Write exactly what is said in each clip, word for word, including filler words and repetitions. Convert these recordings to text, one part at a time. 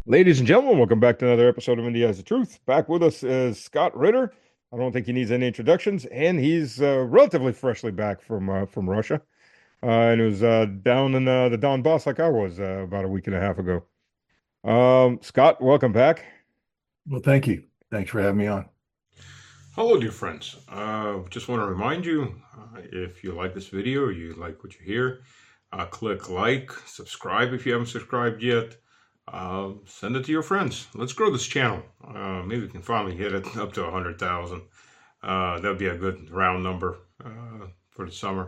Ladies and gentlemen, welcome back to another episode of India Has the Truth. Back with us is Scott Ritter. I don't think he needs any introductions, and he's uh, relatively freshly back from uh, from Russia, uh, and he was uh, down in uh, the Donbass like I was uh, about a week and a half ago. Um, Scott, welcome back. Well, thank you. Thanks for having me on. Hello, dear friends. Uh, just want to remind you, uh, if you like this video, or you like what you hear, uh, click like, subscribe if you haven't subscribed yet. Uh, send it to your friends. Let's grow this channel. Uh, maybe we can finally hit it up to one hundred thousand. Uh, that'd be a good round number uh, for the summer.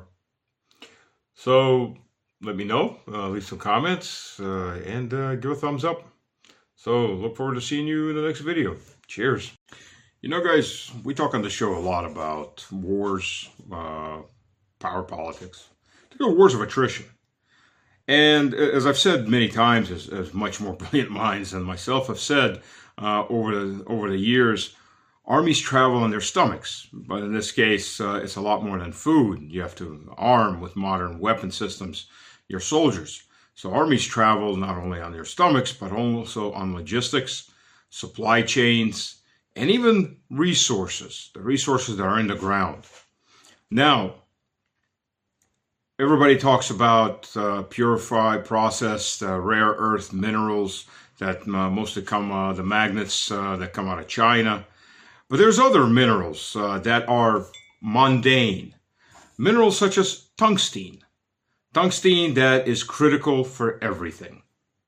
So let me know, uh, leave some comments, uh, and uh, give a thumbs up. So look forward to seeing you in the next video. Cheers. You know, guys, we talk on the show a lot about wars, uh, power politics, particularly wars of attrition. And as I've said many times, as, as much more brilliant minds than myself have said uh, over the over the years, armies travel on their stomachs. But in this case, uh, it's a lot more than food. You have to arm with modern weapon systems your soldiers. So armies travel not only on their stomachs, but also on logistics, supply chains, and even resources, the resources that are in the ground. Now, everybody talks about uh, purified, processed, uh, rare earth minerals that uh, mostly come, uh, the magnets uh, that come out of China. But there's other minerals uh, that are mundane. Minerals such as tungsten. Tungsten that is critical for everything.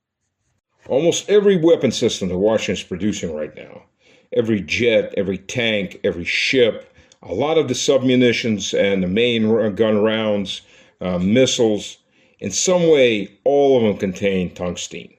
Almost every weapon system that Washington is producing right now, every jet, every tank, every ship, a lot of the submunitions and the main gun rounds, uh, missiles, in some way, all of them contain tungsten.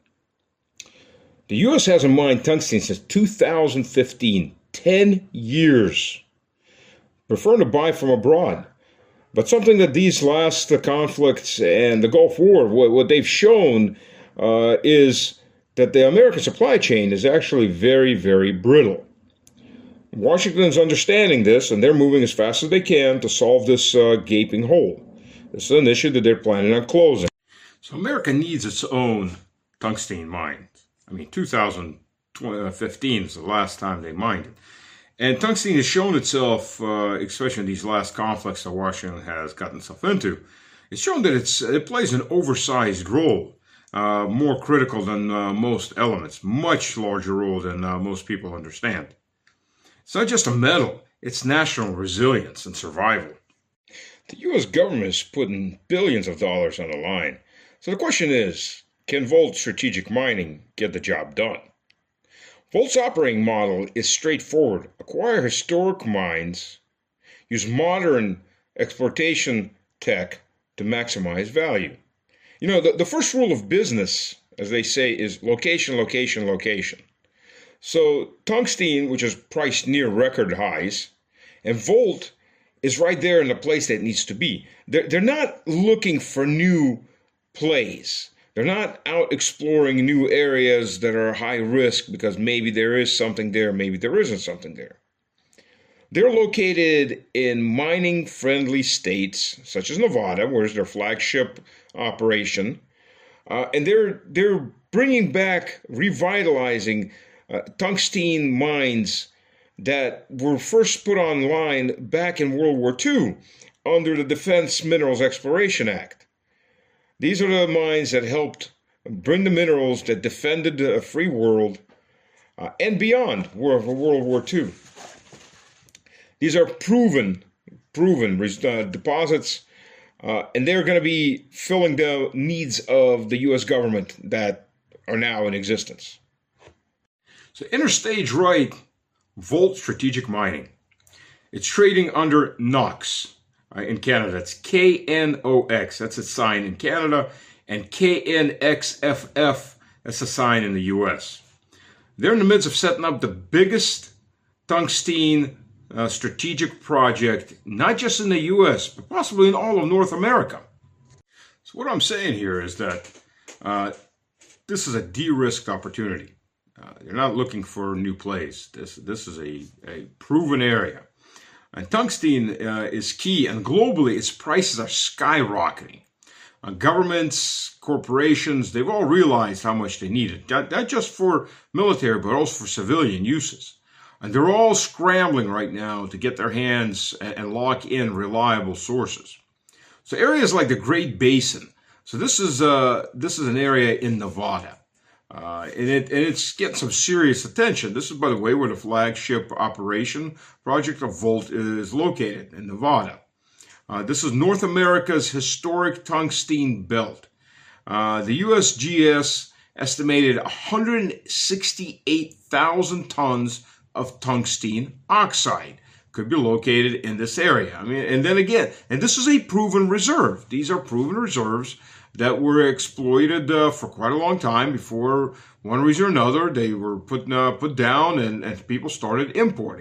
The U S hasn't mined tungsten since two thousand fifteen, ten years, preferring to buy from abroad. But something that these last uh, conflicts and the Gulf War, what, what they've shown uh, is that the American supply chain is actually very, very brittle. Washington's understanding this, and they're moving as fast as they can to solve this uh, gaping hole. This is an issue that they're planning on closing. So America needs its own tungsten mine. I mean, two thousand fifteen is the last time they mined it. And tungsten has shown itself, uh, especially in these last conflicts that Washington has gotten itself into, it's shown that it's, it plays an oversized role. Uh, more critical than uh, most elements, much larger role than uh, most people understand. It's not just a metal, it's national resilience and survival. The U S government is putting billions of dollars on the line. So the question is, can Volt Strategic Mining get the job done? Volt's operating model is straightforward. Acquire historic mines, use modern exploitation tech to maximize value. You know, the, the first rule of business, as they say, is location, location, location. So tungsten, which is priced near record highs, and Volt is right there in the place that it needs to be. They're, they're not looking for new plays. They're not out exploring new areas that are high risk because maybe there is something there, maybe there isn't something there. They're located in mining-friendly states, such as Nevada, where's their flagship operation, uh, and they're they're bringing back, revitalizing uh, tungsten mines that were first put online back in World War Two under the Defense Minerals Exploration Act. These are the mines that helped bring the minerals that defended the free world uh, and beyond World War Two. These are proven, proven uh, deposits, uh, and they're going to be filling the needs of the U S government that are now in existence. So Interstage Right, Volt Strategic Mining. It's trading under NOX uh, in Canada. It's K N O X. That's its sign in Canada. And K N X F F, that's a sign in the U S. They're in the midst of setting up the biggest tungsten Uh, strategic project, not just in the U S, but possibly in all of North America. So what I'm saying here is that uh, this is a de-risked opportunity. Uh, you're not looking for new plays. This, this is a, a proven area. And tungsten uh, is key, and globally its prices are skyrocketing. Uh, governments, corporations, they've all realized how much they need it, not, not just for military, but also for civilian uses. And they're all scrambling right now to get their hands and, and lock in reliable sources. So areas like the Great Basin. So this is uh, this is an area in Nevada, uh, and it and it's getting some serious attention. This is, by the way, where the flagship operation project of Volt is located in Nevada. Uh, this is North America's historic tungsten belt. Uh, the U S G S estimated one hundred sixty-eight thousand tons of tungsten oxide could be located in this area. I mean, and then again, and this is a proven reserve. These are proven reserves that were exploited uh, for quite a long time before, one reason or another, they were put uh, put down and, and people started importing.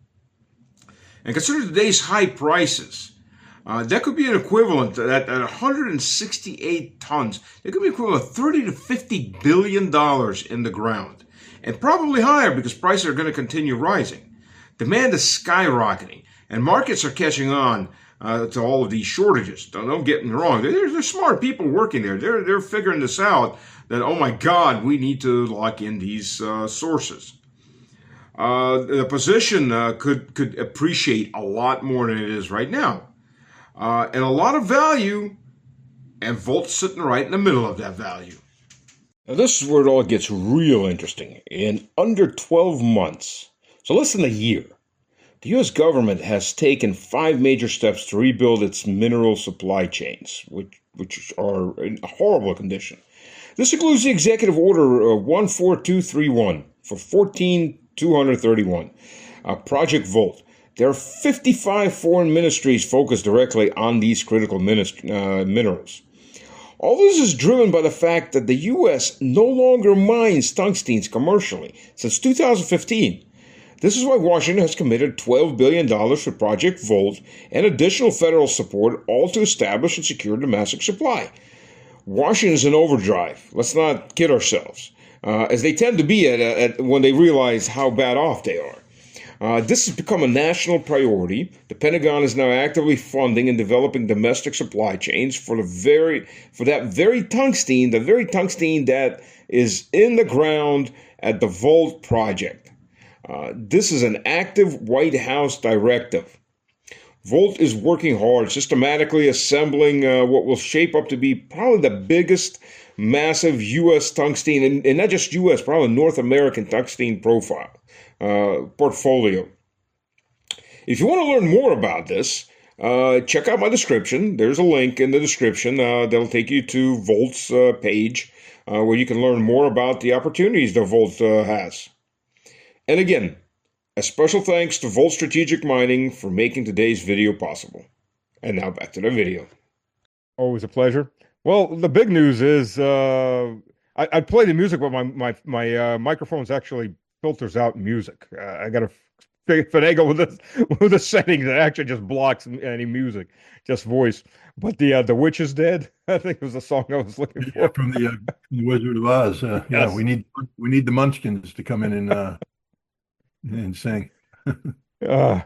And consider today's high prices. Uh, that could be an equivalent at, at one hundred sixty-eight tons. It could be equivalent of thirty to fifty billion dollars in the ground, and probably higher because prices are going to continue rising. Demand is skyrocketing, and markets are catching on uh, to all of these shortages. Don't, don't get me wrong; there's there's smart people working there. They're they're figuring this out. That, oh my God, we need to lock in these uh, sources. Uh, the position uh, could could appreciate a lot more than it is right now. Uh, and a lot of value, and Volt's sitting right in the middle of that value. Now, this is where it all gets real interesting. In under twelve months, so less than a year, the U S government has taken five major steps to rebuild its mineral supply chains, which, which are in a horrible condition. This includes the Executive Order uh, one four two three one for fourteen two thirty-one, uh, Project Volt. There are fifty-five foreign ministries focused directly on these critical minist- uh, minerals. All this is driven by the fact that the U S no longer mines tungstens commercially since two thousand fifteen. This is why Washington has committed twelve billion dollars for Project Volt and additional federal support, all to establish and secure domestic supply. Washington is in overdrive. Let's not kid ourselves, uh, as they tend to be at, at when they realize how bad off they are. Uh, this has become a national priority. The Pentagon is now actively funding and developing domestic supply chains for the very for that very tungsten, the very tungsten that is in the ground at the Volt project. Uh, this is an active White House directive. Volt is working hard, systematically assembling uh, what will shape up to be probably the biggest massive U S tungsten, and, and not just U S, probably North American tungsten profile. Uh, portfolio. If you want to learn more about this, uh, check out my description. There's a link in the description uh, that'll take you to Volt's uh, page uh, where you can learn more about the opportunities that Volt uh, has. And again, a special thanks to Volt Strategic Mining for making today's video possible. And now back to the video. Always a pleasure. Well, the big news is uh, I, I play the music, but my my my uh, microphone's actually filters out music. Uh, I got to finagle with this with a setting that actually just blocks any music, just voice. But the uh, the Witch is Dead, I think was the song I was looking for. Yeah, from the, uh, from the Wizard of Oz. Uh, yeah, Yes. we need we need the Munchkins to come in and uh, and sing. Uh,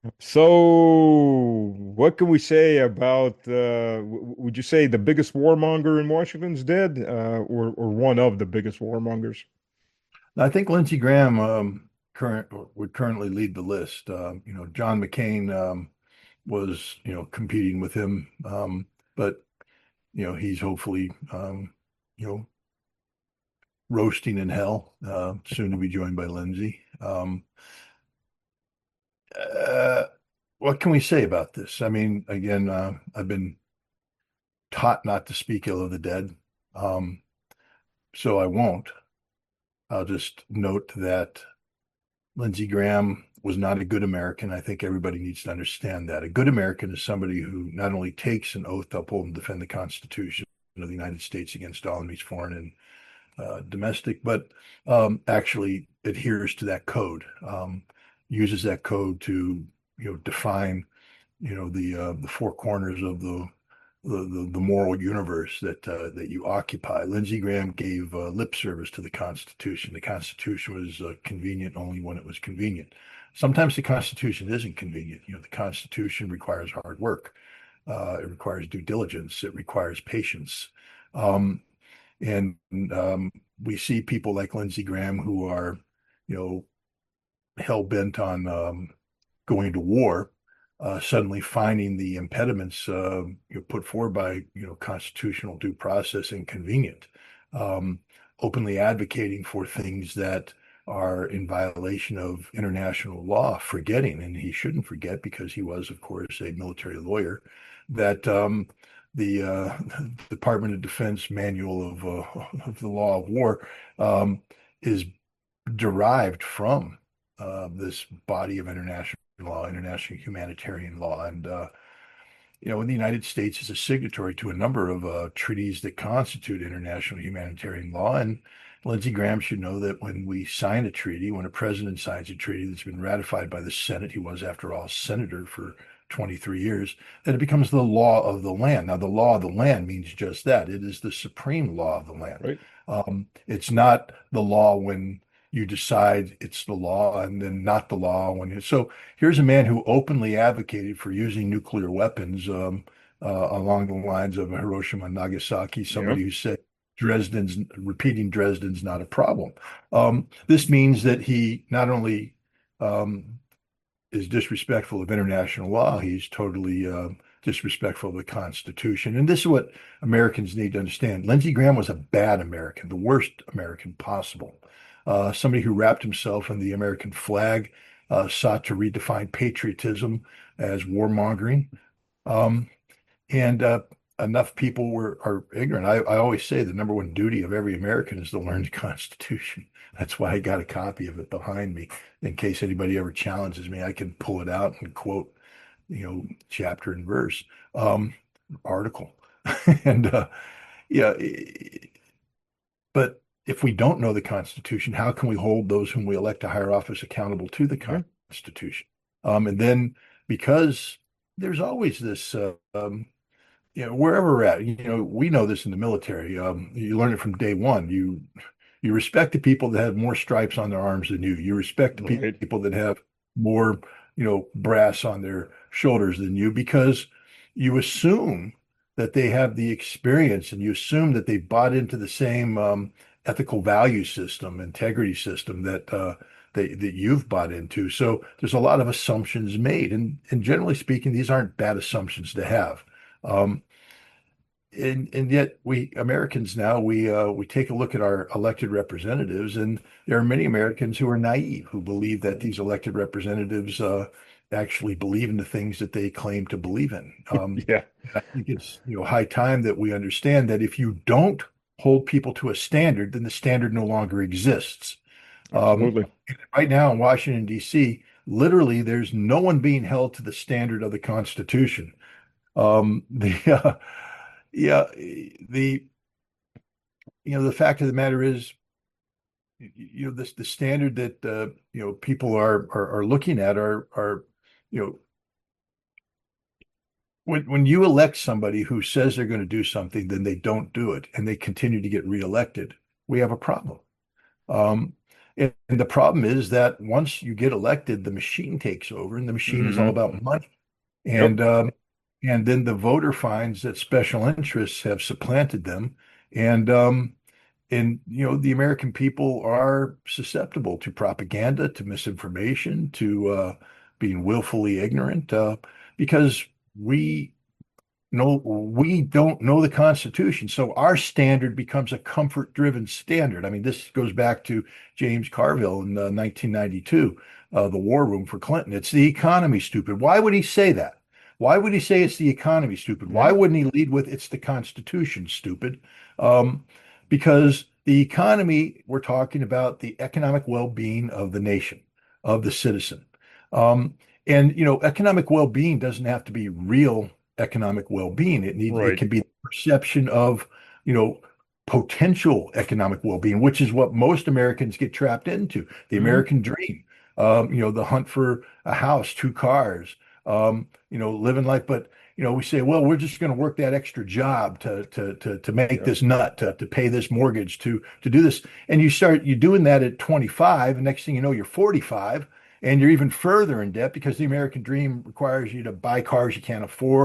so what can we say about? Uh, w- would you say the biggest warmonger in Washington's dead, uh, or or one of the biggest warmongers? I think Lindsey Graham um, current would currently lead the list. Uh, you know, John McCain um, was you know competing with him, um, but you know he's hopefully um, you know roasting in hell, uh, soon to be joined by Lindsey. Um, uh, what can we say about this? I mean, again, uh, I've been taught not to speak ill of the dead, um, so I won't. I'll just note that Lindsey Graham was not a good American. I think everybody needs to understand that. A good American is somebody who not only takes an oath to uphold and defend the Constitution of the United States against all enemies, foreign and uh, domestic, but um, actually adheres to that code, um, uses that code to you know define you know the uh, the four corners of the the, the, the moral universe that uh, that you occupy. Lindsey Graham gave uh, lip service to the Constitution. The Constitution was uh, convenient only when it was convenient. Sometimes the Constitution isn't convenient. You know, the Constitution requires hard work. Uh, it requires due diligence. It requires patience. Um, and um, we see people like Lindsey Graham who are, you know, hell bent on um, going to war, uh, suddenly finding the impediments uh, you know, put forward by you know constitutional due process inconvenient, um, openly advocating for things that are in violation of international law, forgetting, and he shouldn't forget because he was, of course, a military lawyer, that um, the uh, Department of Defense manual of, uh, of the law of war um, is derived from uh, this body of international law, international humanitarian law. And, uh, you know, when the United States is a signatory to a number of uh, treaties that constitute international humanitarian law, and Lindsey Graham should know that when we sign a treaty, when a president signs a treaty that's been ratified by the Senate, he was, after all, senator for twenty-three years, that it becomes the law of the land. Now, the law of the land means just that. It is the supreme law of the land. Right. Um, it's not the law when you decide it's the law and then not the law when you. So here's a man who openly advocated for using nuclear weapons um, uh, along the lines of Hiroshima and Nagasaki, somebody Yeah. who said Dresden's repeating Dresden's not a problem. Um, this means that he not only um, is disrespectful of international law, he's totally uh, disrespectful of the Constitution. And this is what Americans need to understand. Lindsey Graham was a bad American, the worst American possible. Uh, somebody who wrapped himself in the American flag, uh, sought to redefine patriotism as warmongering. Um, and uh, enough people were are ignorant. I, I always say the number one duty of every American is to learn the Constitution. That's why I got a copy of it behind me. In case anybody ever challenges me, I can pull it out and quote, you know, chapter and verse, um, article. and uh, yeah, but if we don't know the Constitution, how can we hold those whom we elect to higher office accountable to the Yeah. Constitution? Um, and then because there's always this, uh, um, you know, wherever we're at, you know, we know this in the military. Um, you learn it from day one. You you respect the people that have more stripes on their arms than you. You respect the Right. people that have more, you know, brass on their shoulders than you because you assume that they have the experience and you assume that they bought into the same um, ethical value system, integrity system that uh, that that you've bought into. So there's a lot of assumptions made, and and generally speaking, these aren't bad assumptions to have. Um, and and yet we Americans now we uh, we take a look at our elected representatives, and there are many Americans who are naive who believe that these elected representatives uh, actually believe in the things that they claim to believe in. Um, Yeah. I think it's you know high time that we understand that if you don't hold people to a standard, then the standard no longer exists. Um, Absolutely. right now in Washington, D C, literally there's no one being held to the standard of the Constitution. Um, the uh, yeah, the you know the fact of the matter is, you know this the standard that uh, you know people are, are are looking at are are you know when when you elect somebody who says they're going to do something, then they don't do it, and they continue to get reelected. We have a problem. Um, and, and the problem is that once you get elected, the machine takes over, and the machine is all Mhm. about money. Yep. And um, and then the voter finds that special interests have supplanted them, and um, and you know the American people are susceptible to propaganda, to misinformation, to uh, being willfully ignorant, uh, because we know we don't know the Constitution. So our standard becomes a comfort-driven standard. I mean, this goes back to James Carville in uh, nineteen ninety-two, uh, the War Room for Clinton. It's the economy, stupid. Why would he say that? Why would he say it's the economy, stupid? Why Yeah. wouldn't he lead with it's the Constitution, stupid? Um, because the economy, we're talking about the economic well-being of the nation, of the citizen. Um, and you know, economic well-being doesn't have to be real economic well-being. It needs it Right. can be the perception of, you know, potential economic well-being, which is what most Americans get trapped into. The Mhm. American dream, um, you know, the hunt for a house, two cars, um, you know, living life. But you know, we say, well, we're just going to work that extra job to to to to make Yeah. this nut, to to pay this mortgage, to to do this. And you start you doing that at twenty-five, and next thing you know, you're forty-five, and you're even further in debt because the American dream requires you to buy cars you can't afford,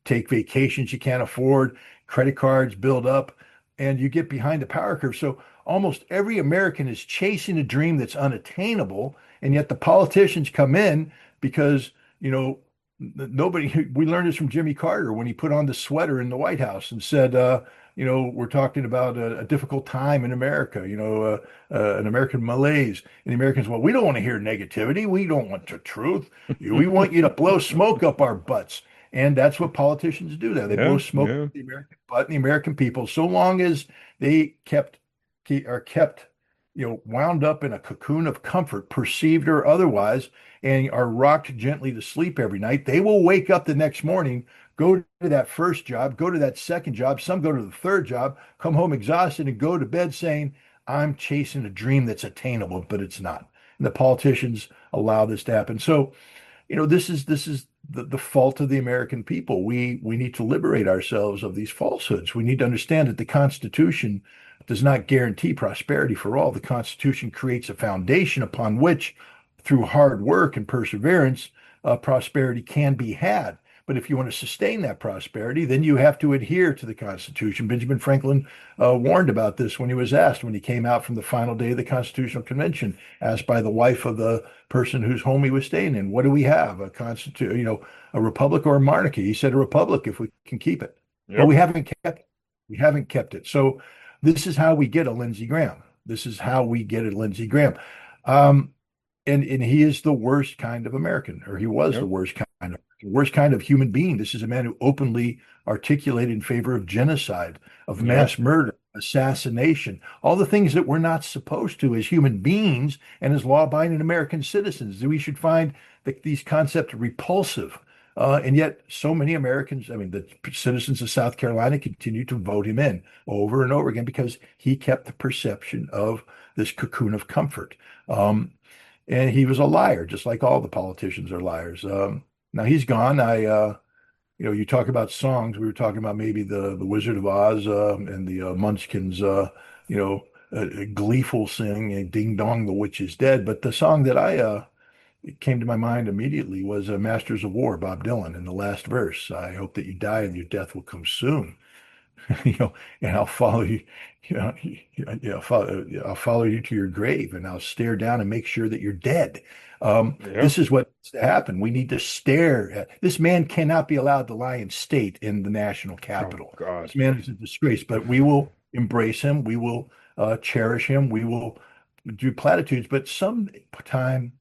take vacations you can't afford, credit cards build up, and you get behind the power curve. So almost every American is chasing a dream that's unattainable, and yet the politicians come in because, you know, nobody, we learned this from Jimmy Carter when he put on the sweater in the White House and said, uh, you know, we're talking about a, a difficult time in America, you know, uh, uh, an American malaise. And the Americans, well, we don't want to hear negativity. We don't want the truth. We want you to blow smoke up our butts. And that's what politicians do there. They Yeah, blow smoke yeah. up the American butt and the American people, so long as they kept keep, are kept, you know, wound up in a cocoon of comfort, perceived or otherwise, and are rocked gently to sleep every night. They will wake up the next morning, go to that first job, go to that second job, some go to the third job, come home exhausted, and go to bed saying, I'm chasing a dream that's attainable, but it's not. And the politicians allow this to happen. So, you know, this is this is the, the fault of the American people. We we need to liberate ourselves of these falsehoods. We need to understand that the Constitution does not guarantee prosperity for all. The Constitution creates a foundation upon which, through hard work and perseverance, uh, prosperity can be had. But if you want to sustain that prosperity, then you have to adhere to the Constitution. Benjamin Franklin uh, warned about this when he was asked, when he came out from the final day of the Constitutional Convention, asked by the wife of the person whose home he was staying in, what do we have, a constitution, you know, a republic or a monarchy? He said a republic if we can keep it. Yep. But we haven't kept it. We haven't kept it. So this is how we get a Lindsey Graham. This is how we get a Lindsey Graham. Um, and and he is the worst kind of American, or he was Yep. the worst kind of worst kind of human being. This is a man who openly articulated in favor of genocide, of Yep. mass murder, assassination, all the things that we're not supposed to as human beings and as law-abiding American citizens. We should find that these concepts repulsive. Uh, and yet, so many Americans, I mean, the citizens of South Carolina continue to vote him in over and over again because he kept the perception of this cocoon of comfort. Um, and he was a liar, just like all the politicians are liars. Um, now he's gone. I, uh, you know, you talk about songs. We were talking about maybe the the Wizard of Oz uh, and the uh, Munchkins, uh, you know, uh, gleeful sing, "Ding Dong, the Witch is Dead." But the song that I uh, it came to my mind immediately was uh, Masters of War, Bob Dylan, in the last verse. I hope that you die and your death will come soon. You know, and I'll follow you, you know, you know, follow, I'll follow you to your grave and I'll stare down and make sure that you're dead. Um, Yep. this is what needs to happen. We need to stare at this man cannot be allowed to lie in state in the national Oh capital. God. This man is a disgrace, but we will embrace him. We will uh, cherish him. We will do platitudes, but sometime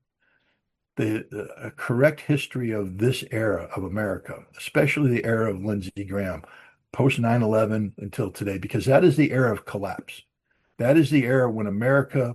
the, the a correct history of this era of America, especially the era of Lindsey Graham, post nine eleven until today, because that is the era of collapse. That is the era when America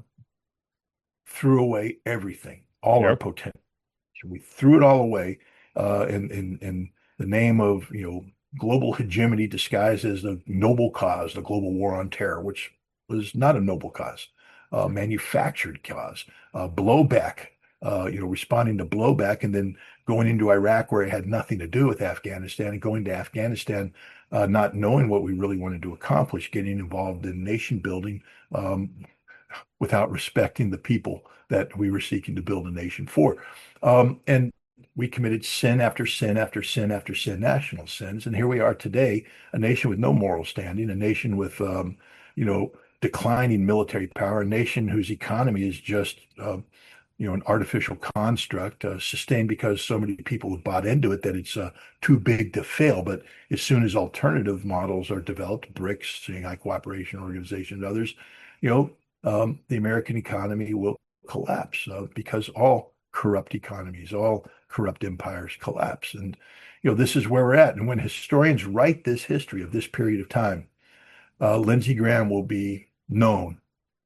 threw away everything, all our Yep. potential. We threw it all away uh, in, in, in the name of, you know, global hegemony disguised as the noble cause, the global war on terror, which was not a noble cause, uh, manufactured cause, uh, blowback, uh, you know, responding to blowback and then going into Iraq where it had nothing to do with Afghanistan and going to Afghanistan, uh, not knowing what we really wanted to accomplish, getting involved in nation building um, without respecting the people that we were seeking to build a nation for. Um, and we committed sin after sin after sin after sin, national sins. And here we are today, a nation with no moral standing, a nation with, um, you know, declining military power, a nation whose economy is just, uh, you know, an artificial construct, uh, sustained because so many people have bought into it that it's uh, too big to fail. But as soon as alternative models are developed, BRICS, Shanghai Cooperation Organization, and others, you know, um, the American economy will collapse uh, because all corrupt economies, all corrupt empires collapse. And, you know, this is where we're at. And when historians write this history of this period of time, uh, Lindsey Graham will be known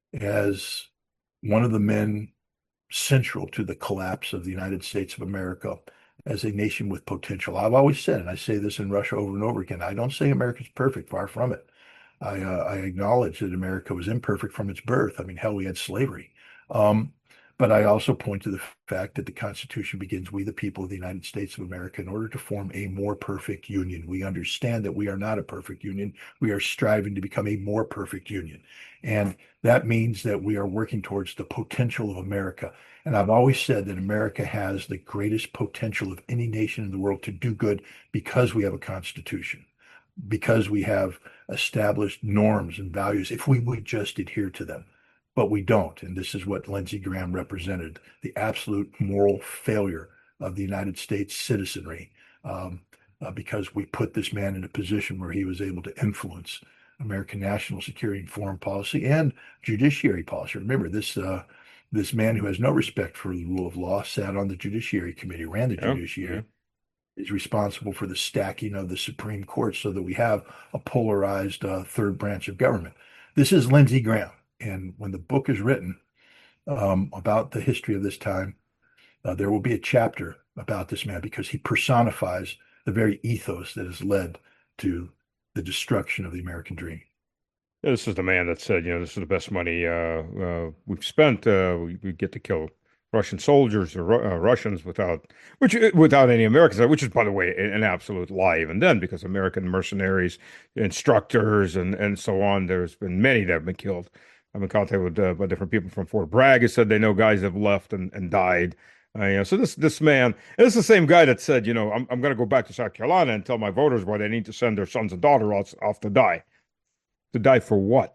as one of the men central to the collapse of the United States of America as a nation with potential. I've always said, and I say this in Russia over and over again, I don't say America's perfect, far from it. I, uh, I acknowledge that America was imperfect from its birth. I mean, hell, we had slavery. Um, But I also point to the fact that the Constitution begins, "We, the people of the United States of America, in order to form a more perfect union." We understand that we are not a perfect union. We are striving to become a more perfect union. And that means that we are working towards the potential of America. And I've always said that America has the greatest potential of any nation in the world to do good because we have a Constitution, because we have established norms and values, if we would just adhere to them. But we don't. And this is what Lindsey Graham represented, the absolute moral failure of the United States citizenry, um, uh, because we put this man in a position where he was able to influence American national security and foreign policy and judiciary policy. Remember, this uh, this man who has no respect for the rule of law sat on the Judiciary Committee, ran the Yeah, judiciary, yeah. is responsible for the stacking of the Supreme Court so that we have a polarized uh, third branch of government. This is Lindsey Graham. And when the book is written um, about the history of this time, uh, there will be a chapter about this man because he personifies the very ethos that has led to the destruction of the American dream. Yeah, this is the man that said, you know, this is the best money uh, uh, we've spent. Uh, we, we get to kill Russian soldiers or Ru- uh, Russians without, which without any Americans, which is, by the way, an absolute lie even then, because American mercenaries, instructors, and and so on. There's been many that have been killed. I'm in contact with uh, by different people from Fort Bragg who said they know guys have left and, and died. Uh, you know, so this this man, and it's the same guy that said, you know, I'm I'm going to go back to South Carolina and tell my voters why they need to send their sons and daughters off, off to die. To die for what?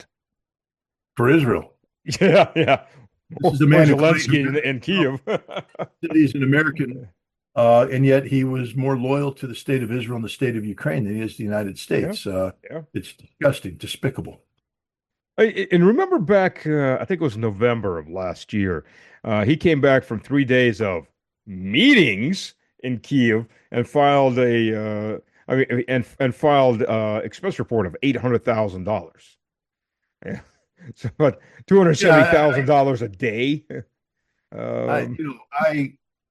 For Israel. Yeah, yeah. This is the Or man who Zelensky in, claimed in Kiev. he's an American, uh, and yet he was more loyal to the state of Israel and the state of Ukraine than he is the United States. Uh, Yeah. it's disgusting, despicable. I- And remember back, uh, I think it was November of last year, uh, he came back from three days of meetings in Kiev and filed a, uh, I mean, and and filed uh, expense report of eight hundred thousand dollars. Yeah, so about two hundred seventy Yeah, thousand dollars a day. I, Um, you know, I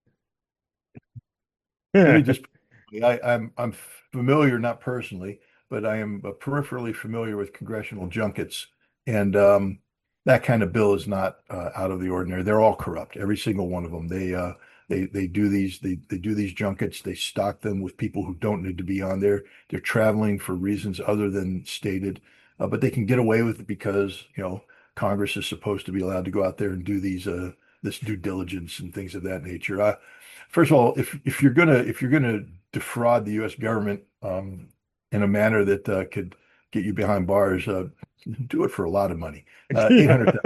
let me just, I, I'm I'm familiar, not personally, but I am uh, peripherally familiar with congressional junkets, and um, that kind of bill is not uh, out of the ordinary. They're all corrupt, every single one of them. They uh, they they do these they they do these junkets. They stock them with people who don't need to be on there. They're traveling for reasons other than stated, uh, but they can get away with it because you know Congress is supposed to be allowed to go out there and do these uh, this due diligence and things of that nature. Uh, First of all, if if you're gonna if you're gonna defraud the U S government um, in a manner that uh, could get you behind bars, uh, do it for a lot of money. Uh, eight hundred.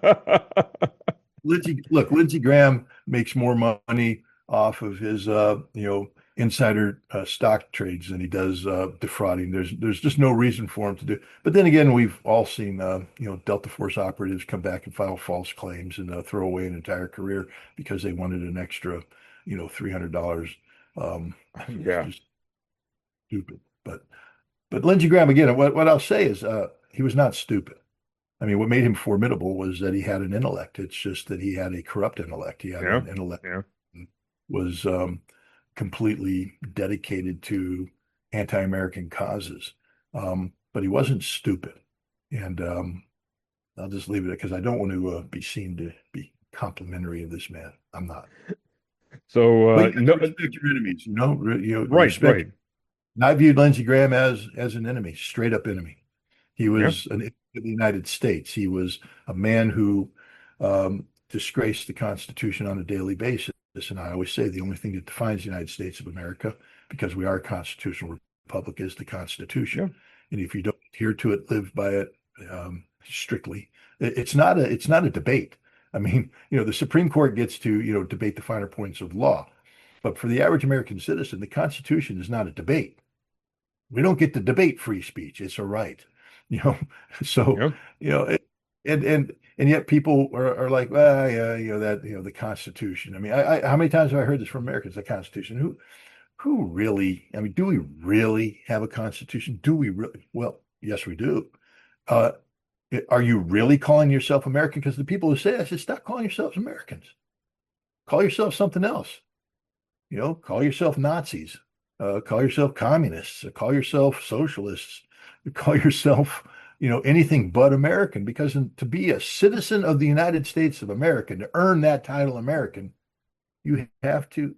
Lindsey, look, Lindsey Graham makes more money off of his uh, you know insider uh, stock trades than he does uh, defrauding. There's there's just no reason for him to do. But then again, we've all seen uh, you know Delta Force operatives come back and file false claims and uh, throw away an entire career because they wanted an extra you know, three hundred dollars. Um, Yeah. just stupid. But, but Lindsey Graham, again, what, what I'll say is uh, he was not stupid. I mean, what made him formidable was that he had an intellect. It's just that he had a corrupt intellect. He had Yeah. an intellect Yeah. was um, completely dedicated to anti-American causes. Um, but he wasn't stupid. And um, I'll just leave it because I don't want to uh, be seen to be complimentary of this man. I'm not. So Well, uh, you have no, to respect your enemies, you know, re- you know, right, respect. right. And I viewed Lindsey Graham as as an enemy, straight up enemy. He was an enemy of the United States. He was a man who um, disgraced the Constitution on a daily basis. And I always say the only thing that defines the United States of America, because we are a constitutional republic, is the Constitution. Yeah. And if you don't adhere to it, live by it um, strictly, it- it's not a it's not a debate. I mean, you know, the Supreme Court gets to, you know, debate the finer points of law. But for the average American citizen, the Constitution is not a debate. We don't get to debate free speech. It's a right. You know, so, Yeah. you know, it, and and and yet people are, are like, well, yeah, you know, that, you know, the Constitution. I mean, I, I how many times have I heard this from Americans, the Constitution? Who who really, I mean, do we really have a Constitution? Do we really? Well, yes, we do. Uh, Are you really calling yourself American? Because the people who say, I said, stop calling yourselves Americans. Call yourself something else. You know, call yourself Nazis. Uh, call yourself communists. Call yourself socialists. Call yourself, you know, anything but American, because to be a citizen of the United States of America, to earn that title American, you have to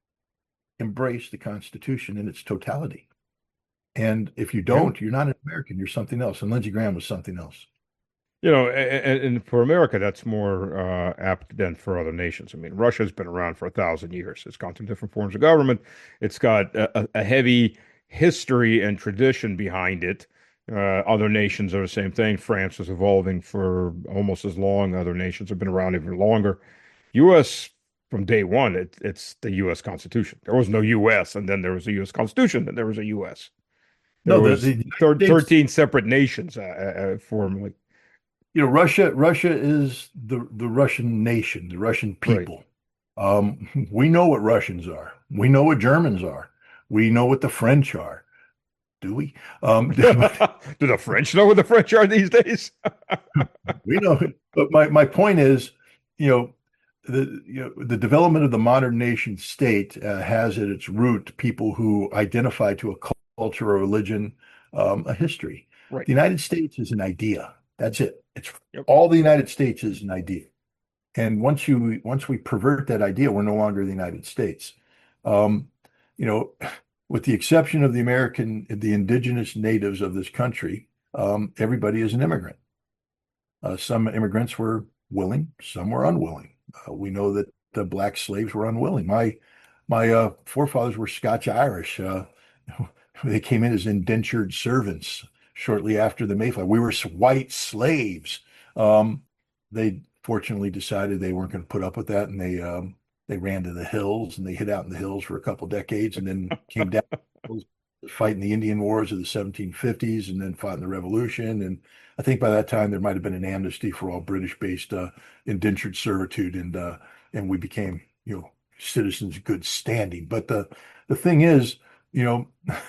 embrace the Constitution in its totality. And if you don't, you're not an American, you're something else. And Lindsey Graham was something else. You know, and, and for America, that's more uh, apt than for other nations. I mean, Russia's been around for a thousand years. It's gone through different forms of government. It's got a, a heavy history and tradition behind it. Uh, other nations are the same thing. France is evolving for almost as long. Other nations have been around even longer. U S from day one, it, it's the U S Constitution. There was no U S, and then there was a U S Constitution, and there was a U S. There No, the, was the thir States, thirteen separate nations uh, uh, formerly. you know, Russia, Russia is the the Russian nation, the Russian Right. people. Um, we know what Russians are. We know what Germans are. We know what the French are. Do we? Um, Do the French know what the French are these days? we know. But my my point is, you know, the you know the development of the modern nation state uh, has at its root people who identify to a culture or religion, um, a history. Right. The United States is an idea. That's it. It's Yep. all the United States is an idea. And once you once we pervert that idea, we're no longer the United States. Um, you know, with the exception of the American, the indigenous natives of this country, um, everybody is an immigrant. Uh, some immigrants were willing, some were unwilling. Uh, we know that the black slaves were unwilling. My my uh, forefathers were Scotch Irish. Uh, they came in as indentured servants shortly after the Mayflower. We were white slaves. Um, they fortunately decided they weren't going to put up with that, and they um, they ran to the hills and they hid out in the hills for a couple decades, and then came down fighting the Indian Wars of the seventeen fifties, and then fought in the Revolution. And I think by that time there might have been an amnesty for all British-based uh, indentured servitude, and uh, and we became, you know, citizens of good standing. But the the thing is, you know,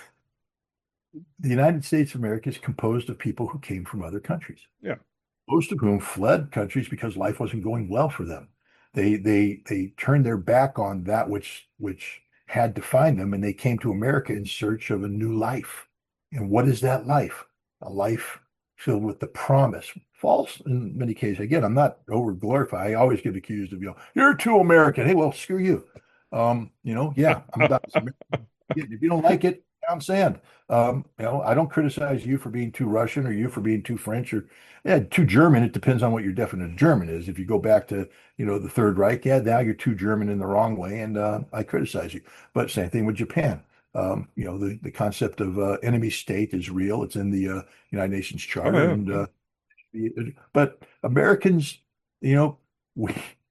the United States of America is composed of people who came from other countries. Yeah. Most of whom fled countries because life wasn't going well for them. They they they turned their back on that which which had defined them, and they came to America in search of a new life. And what is that life? A life filled with the promise. False in many cases. Again, I'm not over glorifying. I always get accused of, you know, you're too American. Hey, well, screw you. Um, you know, yeah, I'm about as American. If you don't like it, pound sand. Um, you know, I don't criticize you for being too Russian or you for being too French or yeah, too German. It depends on what your definition of German is. If you go back to, you know, the Third Reich, yeah, now you're too German in the wrong way, and uh, I criticize you. But same thing with Japan. Um, you know, the, the concept of uh, enemy state is real. It's in the uh, United Nations Charter. Oh, yeah. And uh, but Americans, you know, we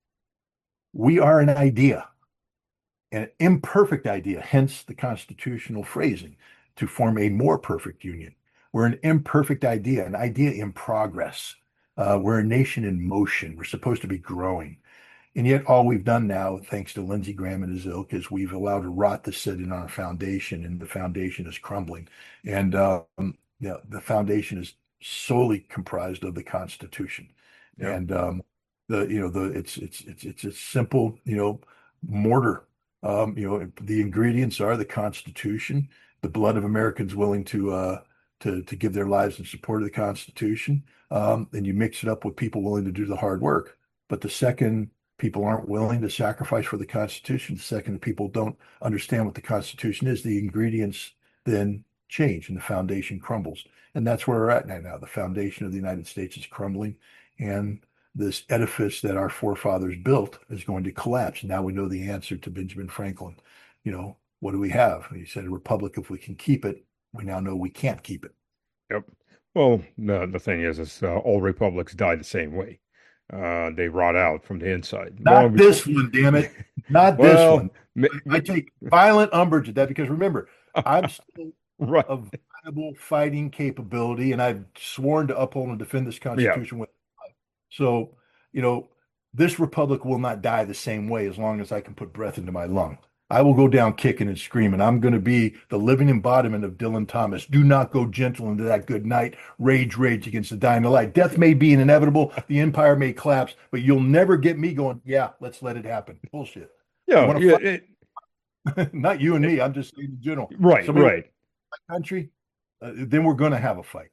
we are an idea, an imperfect idea, hence the constitutional phrasing, to form a more perfect union. We're an imperfect idea, an idea in progress. Uh, we're a nation in motion. We're supposed to be growing. And yet all we've done now, thanks to Lindsey Graham and his ilk, is we've allowed a rot to sit in our foundation, and the foundation is crumbling. And um, you know, the foundation is solely comprised of the Constitution. Yeah. And um, the you know the it's it's it's it's a simple, you know, mortar. Um, you know, the ingredients are the Constitution, the blood of Americans willing to uh, to to give their lives in support of the Constitution, um, and you mix it up with people willing to do the hard work. But the second people aren't willing to sacrifice for the Constitution, the second people don't understand what the Constitution is, the ingredients then change and the foundation crumbles. And that's where we're at now. The foundation of the United States is crumbling, and this edifice that our forefathers built is going to collapse. Now we know the answer to Benjamin Franklin. You know, what do we have? He said, a republic, if we can keep it. We now know we can't keep it. Yep. Well, the, the thing is, is uh, all republics die the same way. Uh, they rot out from the inside. Not Long this before- one, damn it. Not Well, this one. ma- I take violent umbrage at that because remember, I'm still right. of viable fighting capability, and I've sworn to uphold and defend this Constitution with life. So, you know, this republic will not die the same way as long as I can put breath into my lung. I will go down kicking and screaming. I'm going to be the living embodiment of Dylan Thomas. Do not go gentle into that good night. Rage, rage against the dying light. Death may be inevitable. The empire may collapse, but you'll never get me going, yeah, let's let it happen. Bullshit. Yeah, wanna yeah, fight? it- Not you and me. I'm just saying in general. right, Somebody- right. Country, uh, then we're going to have a fight.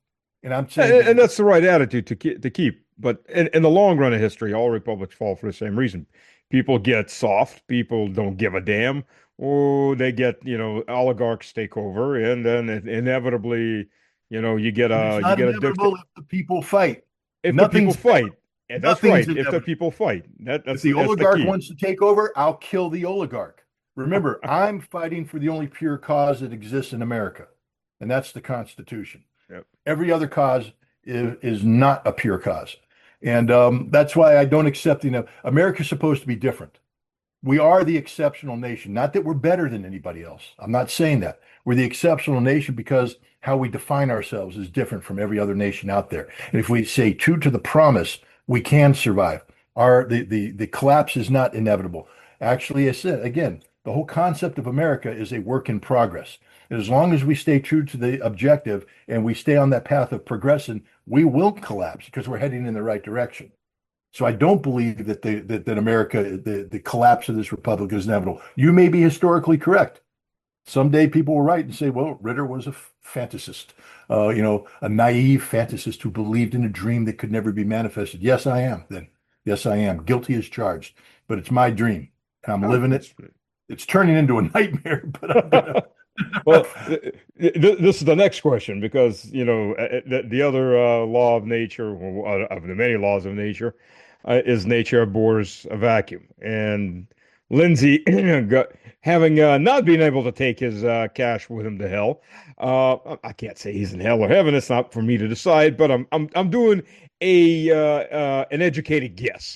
And I'm And, saying to and the that's the right attitude to keep, to keep. But in, in the long run of history, all republics fall for the same reason. People get soft. People don't give a damn. Or they get, you know, oligarchs take over, and then it, inevitably, you know, you get but it's a you not get a dictator inevitable if the people fight. if the people Nothing's fight. And that's nothing's right. If the inevitable. people fight, that If that's the that's the oligarch key. wants to take over, I'll kill the oligarch. Remember, I'm fighting for the only pure cause that exists in America, and that's the Constitution. Yep. Every other cause is, is not a pure cause. And um, that's why I don't accept, you know, America's supposed to be different. We are the exceptional nation. Not that we're better than anybody else. I'm not saying that. We're the exceptional nation because how we define ourselves is different from every other nation out there. And if we say true to the promise, we can survive. Our the the, the collapse is not inevitable. Actually, I said again, the whole concept of America is a work in progress. And as long as we stay true to the objective and we stay on that path of progression, we will collapse because we're heading in the right direction. So I don't believe that the that, that America, the, the collapse of this republic is inevitable. You may be historically correct. Someday people will write and say, well, Ritter was a fantasist, uh, you know, a naive fantasist who believed in a dream that could never be manifested. Yes, I am then. Yes, I am. Guilty as charged. But it's my dream. I'm Oh, living it. It's turning into a nightmare, but I'm gonna well, th- th- this is the next question because, you know, uh, the, the other uh, law of nature, or of the many laws of nature, uh, is nature abhors a vacuum. And Lindsay, got, having uh, not been able to take his uh, cash with him to hell, uh, I can't say he's in hell or heaven. It's not for me to decide, but I'm I'm I'm doing a uh, uh, an educated guess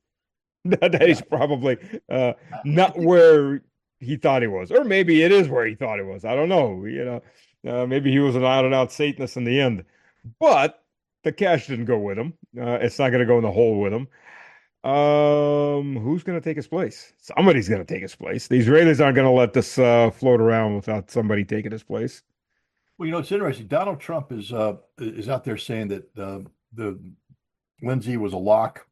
that yeah. he's probably uh, I not think where he thought he was, or maybe it is where he thought he was. I don't know. You know, uh, maybe he was an out and out Satanist in the end, but the cash didn't go with him. Uh, it's not going to go in the hole with him. Um, who's going to take his place? Somebody's going to take his place. The Israelis aren't going to let this uh, float around without somebody taking his place. well, you know, it's interesting. Donald Trump is uh is out there saying that uh, the Lindsay was a lock.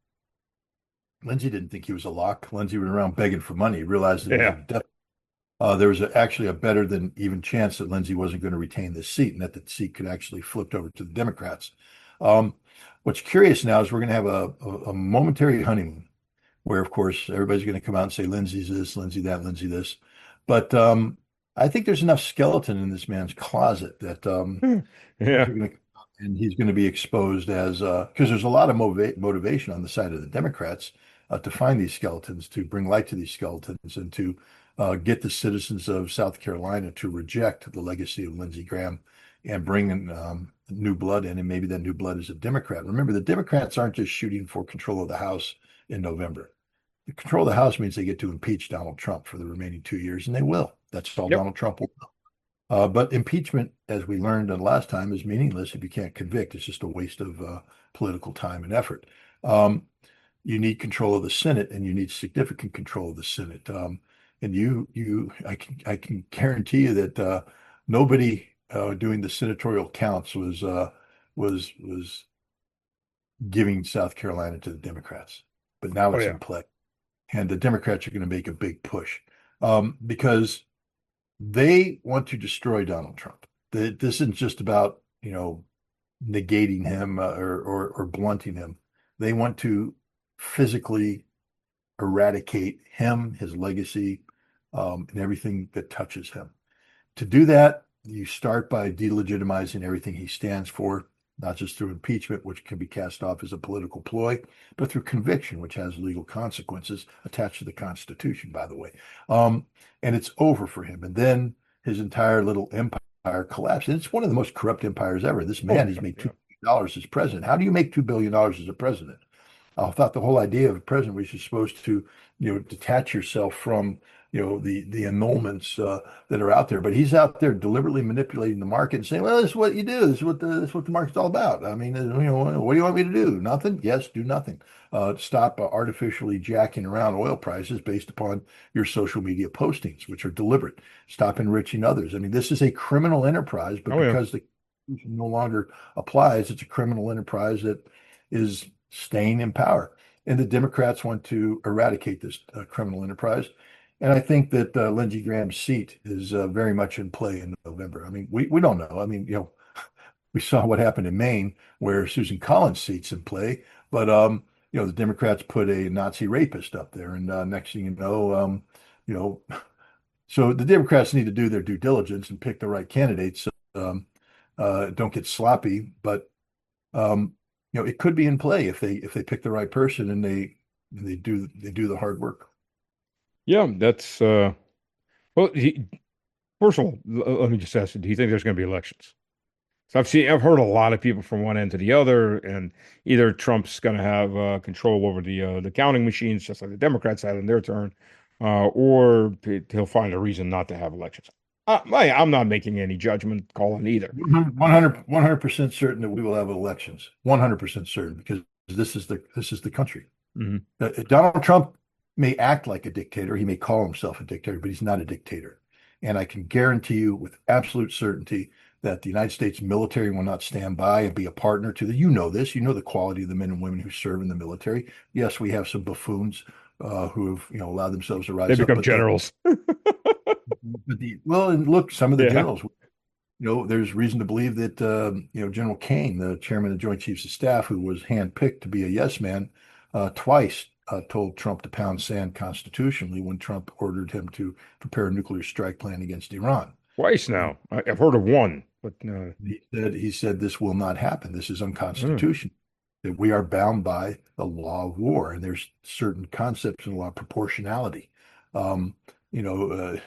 Lindsay didn't think he was a lock. Lindsay went around begging for money. He realized that it was Yeah. a death. Uh, there was a, actually a better than even chance that Lindsay wasn't going to retain this seat and that the seat could actually flipped over to the Democrats. Um, what's curious now is we're going to have a, a, a momentary honeymoon where, of course, everybody's going to come out and say Lindsay's this, Lindsay that, Lindsay this. But um, I think there's enough skeleton in this man's closet that um, things Yeah. are going to, and he's going to be exposed as uh, because there's a lot of motiva motivation on the side of the Democrats uh, to find these skeletons, to bring light to these skeletons, and to uh, get the citizens of South Carolina to reject the legacy of Lindsey Graham and bring in um, new blood in, and maybe that new blood is a Democrat. Remember, the Democrats aren't just shooting for control of the House in November. The control of the House means they get to impeach Donald Trump for the remaining two years, and they will. That's all Yep. Donald Trump will. Uh, but impeachment, as we learned the last time, is meaningless if you can't convict. It's just a waste of uh, political time and effort. Um, you need control of the Senate, and you need significant control of the Senate. Um, and you, you, I can, I can guarantee you that uh, nobody uh, doing the senatorial counts was uh, was was giving South Carolina to the Democrats. But now Oh it's yeah. in play, and the Democrats are going to make a big push um, because they want to destroy Donald Trump. The, this isn't just about, you know, negating him uh, or, or, or blunting him. They want to physically eradicate him, his legacy, um, and everything that touches him. To do that, you start by delegitimizing everything he stands for, not just through impeachment, which can be cast off as a political ploy, but through conviction, which has legal consequences attached to the Constitution, by the way. Um, and it's over for him. And then his entire little empire collapsed. And it's one of the most corrupt empires ever. This Oh man has yeah. made Yeah. two billion dollars as president. How do you make two billion dollars as a president? I thought the whole idea of a president was you're supposed to, you know, detach yourself from, you know, the the annulments uh, that are out there. But he's out there deliberately manipulating the market and saying, "Well, this is what you do. This is what the this is what the market's all about." I mean, you know, what do you want me to do? Nothing? Yes, do nothing. Uh, stop uh, artificially jacking around oil prices based upon your social media postings, which are deliberate. Stop enriching others. I mean, this is a criminal enterprise, but Oh yeah. because the Constitution no longer applies, it's a criminal enterprise that is staying in power. And the Democrats want to eradicate this uh, criminal enterprise. And I think that uh, Lindsey Graham's seat is uh, very much in play in November. I mean, we, we don't know. I mean, you know, we saw what happened in Maine, where Susan Collins' seat's in play, but um, you know, the Democrats put a Nazi rapist up there, and uh, next thing you know, um, you know, so the Democrats need to do their due diligence and pick the right candidates. Um, uh, don't get sloppy, but um, you know, it could be in play if they if they pick the right person and they they do they do the hard work. Yeah, that's uh, well. He, first of all, l- let me just ask you: do you think there's going to be elections? So I've seen, I've heard a lot of people from one end to the other, and either Trump's going to have uh, control over the uh, the counting machines, just like the Democrats had in their turn, uh, or he- he'll find a reason not to have elections. I, I, I'm not making any judgment call on either. one hundred percent certain that we will have elections. one hundred percent certain because this is the this is the country. Mhm. Uh, Donald Trump may act like a dictator. He may call himself a dictator, but he's not a dictator. And I can guarantee you with absolute certainty that the United States military will not stand by and be a partner to the, you know this, you know the quality of the men and women who serve in the military. Yes, we have some buffoons uh, who have, you know, allowed themselves to rise They up. become but the- generals. but the, well, and look, some of the Yeah. generals, you know, there's reason to believe that, um, you know, General Kane, the chairman of the Joint Chiefs of Staff, who was handpicked to be a yes man, uh, twice uh, told Trump to pound sand constitutionally when Trump ordered him to prepare a nuclear strike plan against Iran. Twice now. I, I've heard of one, but uh, He said, he said this will not happen. This is unconstitutional. That we are bound by the law of war, and there's certain concepts in the law, proportionality. Um, you know, uh,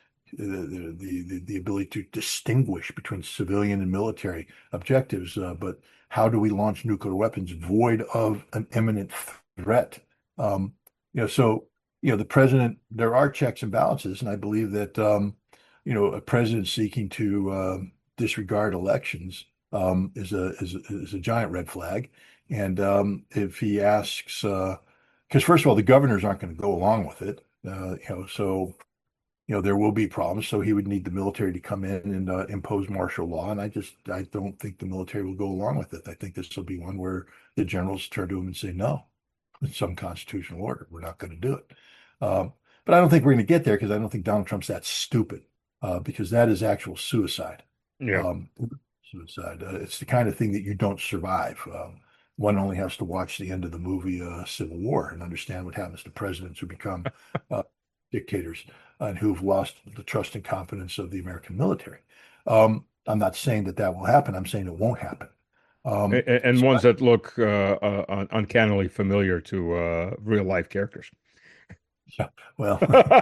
the, the the the ability to distinguish between civilian and military objectives. Uh, but how do we launch nuclear weapons void of an imminent threat? Um, you know, so you know, the president. There are checks and balances, and I believe that um, you know, a president seeking to uh, disregard elections um, is a is a, is a giant red flag. And um, if he asks, because uh, first of all, the governors aren't going to go along with it, uh, you know, so you know there will be problems. So he would need the military to come in and uh, impose martial law, and I just I don't think the military will go along with it. I think this will be one where the generals turn to him and say, "No, it's some constitutional order. We're not going to do it." Um, but I don't think we're going to get there because I don't think Donald Trump's that stupid, uh, because that is actual suicide. yeah. Um, suicide. Uh, it's the kind of thing that you don't survive. Um, one only has to watch the end of the movie uh, Civil War and understand what happens to presidents who become uh, dictators and who've lost the trust and confidence of the American military. Um, I'm not saying that that will happen. I'm saying it won't happen. Um, And, and so ones that look uh, uh, un- uncannily familiar to uh, real life characters. I- well,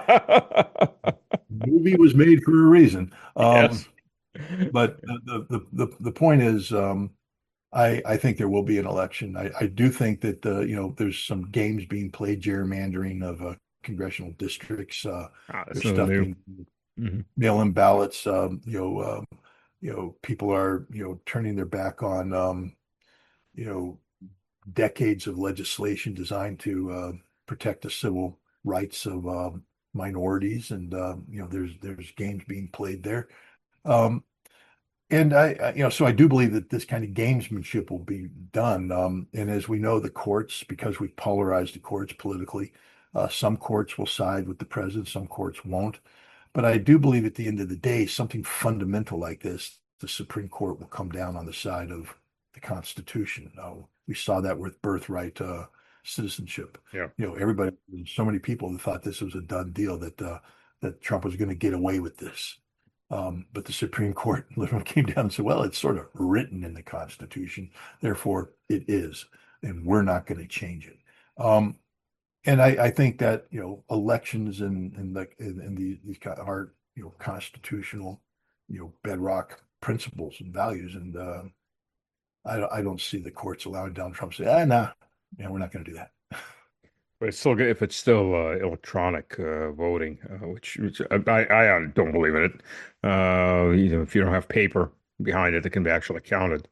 the movie was made for a reason. Um, Yes. But the, the the the point is, um, I I think there will be an election. I, I do think that uh, you know there's some games being played, gerrymandering of uh, congressional districts. Uh, Ah, that's there's nothing stuff new. being Mhm. mail-in ballots. Um, you know, um, you know, people are you know turning their back on um, you know decades of legislation designed to uh, protect the civil rights of um, minorities, and um, you know, there's there's games being played there. Um, and I, I, you know, so I do believe that this kind of gamesmanship will be done. Um, and as we know, the courts, because we've polarized the courts politically, uh, some courts will side with the president, some courts won't. But I do believe at the end of the day, something fundamental like this, the Supreme Court will come down on the side of the Constitution. Uh, we saw that with birthright uh, citizenship. Yeah. You know, everybody, so many people that thought this was a done deal, that uh, that Trump was going to get away with this. Um, but the Supreme Court literally came down and said, well, it's sort of written in the Constitution, therefore it is, and we're not going to change it. Um, and I, I think that, you know, elections and and the and, and the, these kind are, you know, constitutional, you know, bedrock principles and values. And uh, I, don't- I don't see the courts allowing Donald Trump to say, ah, nah, yeah, we're not going to do that. But it's still good if it's still uh, electronic uh, voting, uh, which, which I, I I don't believe in it. Uh, you know, if you don't have paper behind it that can be actually counted,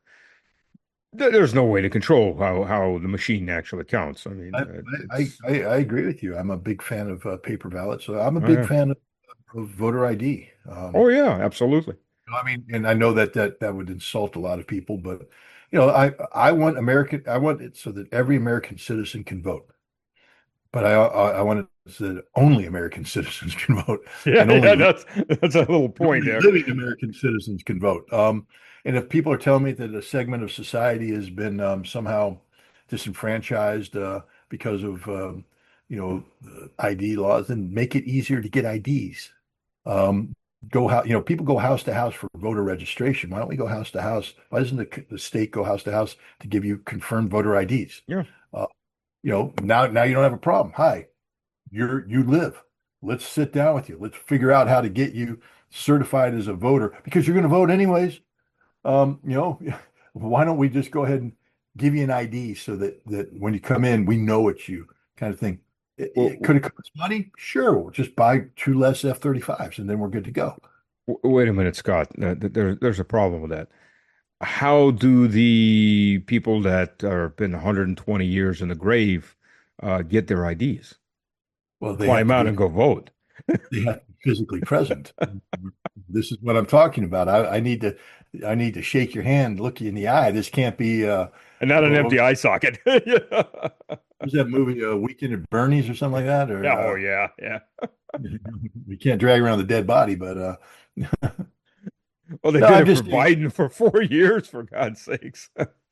th- there's no way to control how how the machine actually counts. I mean, I, uh, I, it's, I, I agree with you. I'm a big fan of uh, paper ballots. So I'm a oh big yeah, fan of, of voter I D. Um, oh yeah, absolutely. I mean, and I know that that that would insult a lot of people, but you know, I I want American, I want it so that every American citizen can vote. but I I, I wanted to say that only American citizens can vote, Yeah, and yeah, only that's that's a little point only there. living American citizens can vote. Um, and if people are telling me that a segment of society has been um, somehow disenfranchised uh, because of um, you know uh, I D laws, then make it easier to get I Ds. Um, go how you know people go house to house for voter registration. Why don't we go house to house? Why doesn't the, the state go house to house to give you confirmed voter I Ds? Yeah. Uh, you know now now you don't have a problem. Hi, you're you live. Let's sit down with you. Let's figure out how to get you certified as a voter because you're going to vote anyways. Um, you know, why don't we just go ahead and give you an I D so that that when you come in, we know it's you, kind of thing. It, Well, it, could it cost money? Sure, we'll just buy two less F thirty-fives and then we're good to go. w- wait a minute, Scott. Uh, th- there, there's a problem with that. How do the people that are been one hundred twenty years in the grave uh, get their I Ds? Well, they have Climb to out be and go vote. they have to be physically present. This is what I'm talking about. I, I need to I need to shake your hand, look you in the eye. This can't be uh And not an what empty eye socket. Yeah. was that movie, uh, Weekend at Bernie's or something like that? Or Oh uh, yeah, yeah. we can't drag around the dead body, but uh, Well, they no, did I'm it for just Biden for four years, for God's sakes.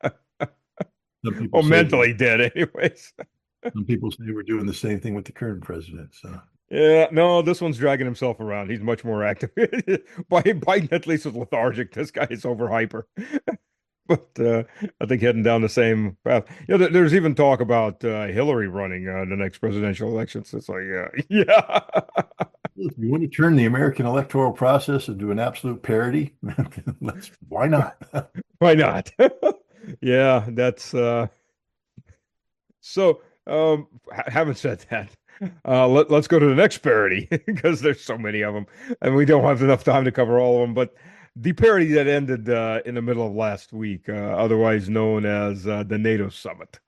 some people Well, say mentally dead, anyways. some people say we're doing the same thing with the current president. So Yeah, no, this one's dragging himself around. He's much more active. Biden, Biden at least was lethargic. This guy is over hyper. But uh, I think heading down the same path. You know, there- there's even talk about uh, Hillary running uh, the next presidential elections. It's like, yeah, yeah. if you want to turn the American electoral process into an absolute parody, let's why not? Why not? Yeah, that's uh so um ha- having said that, uh let, let's go to the next parody because there's so many of them and we don't have enough time to cover all of them, but the parody that ended uh in the middle of last week, uh, otherwise known as uh, the NATO summit,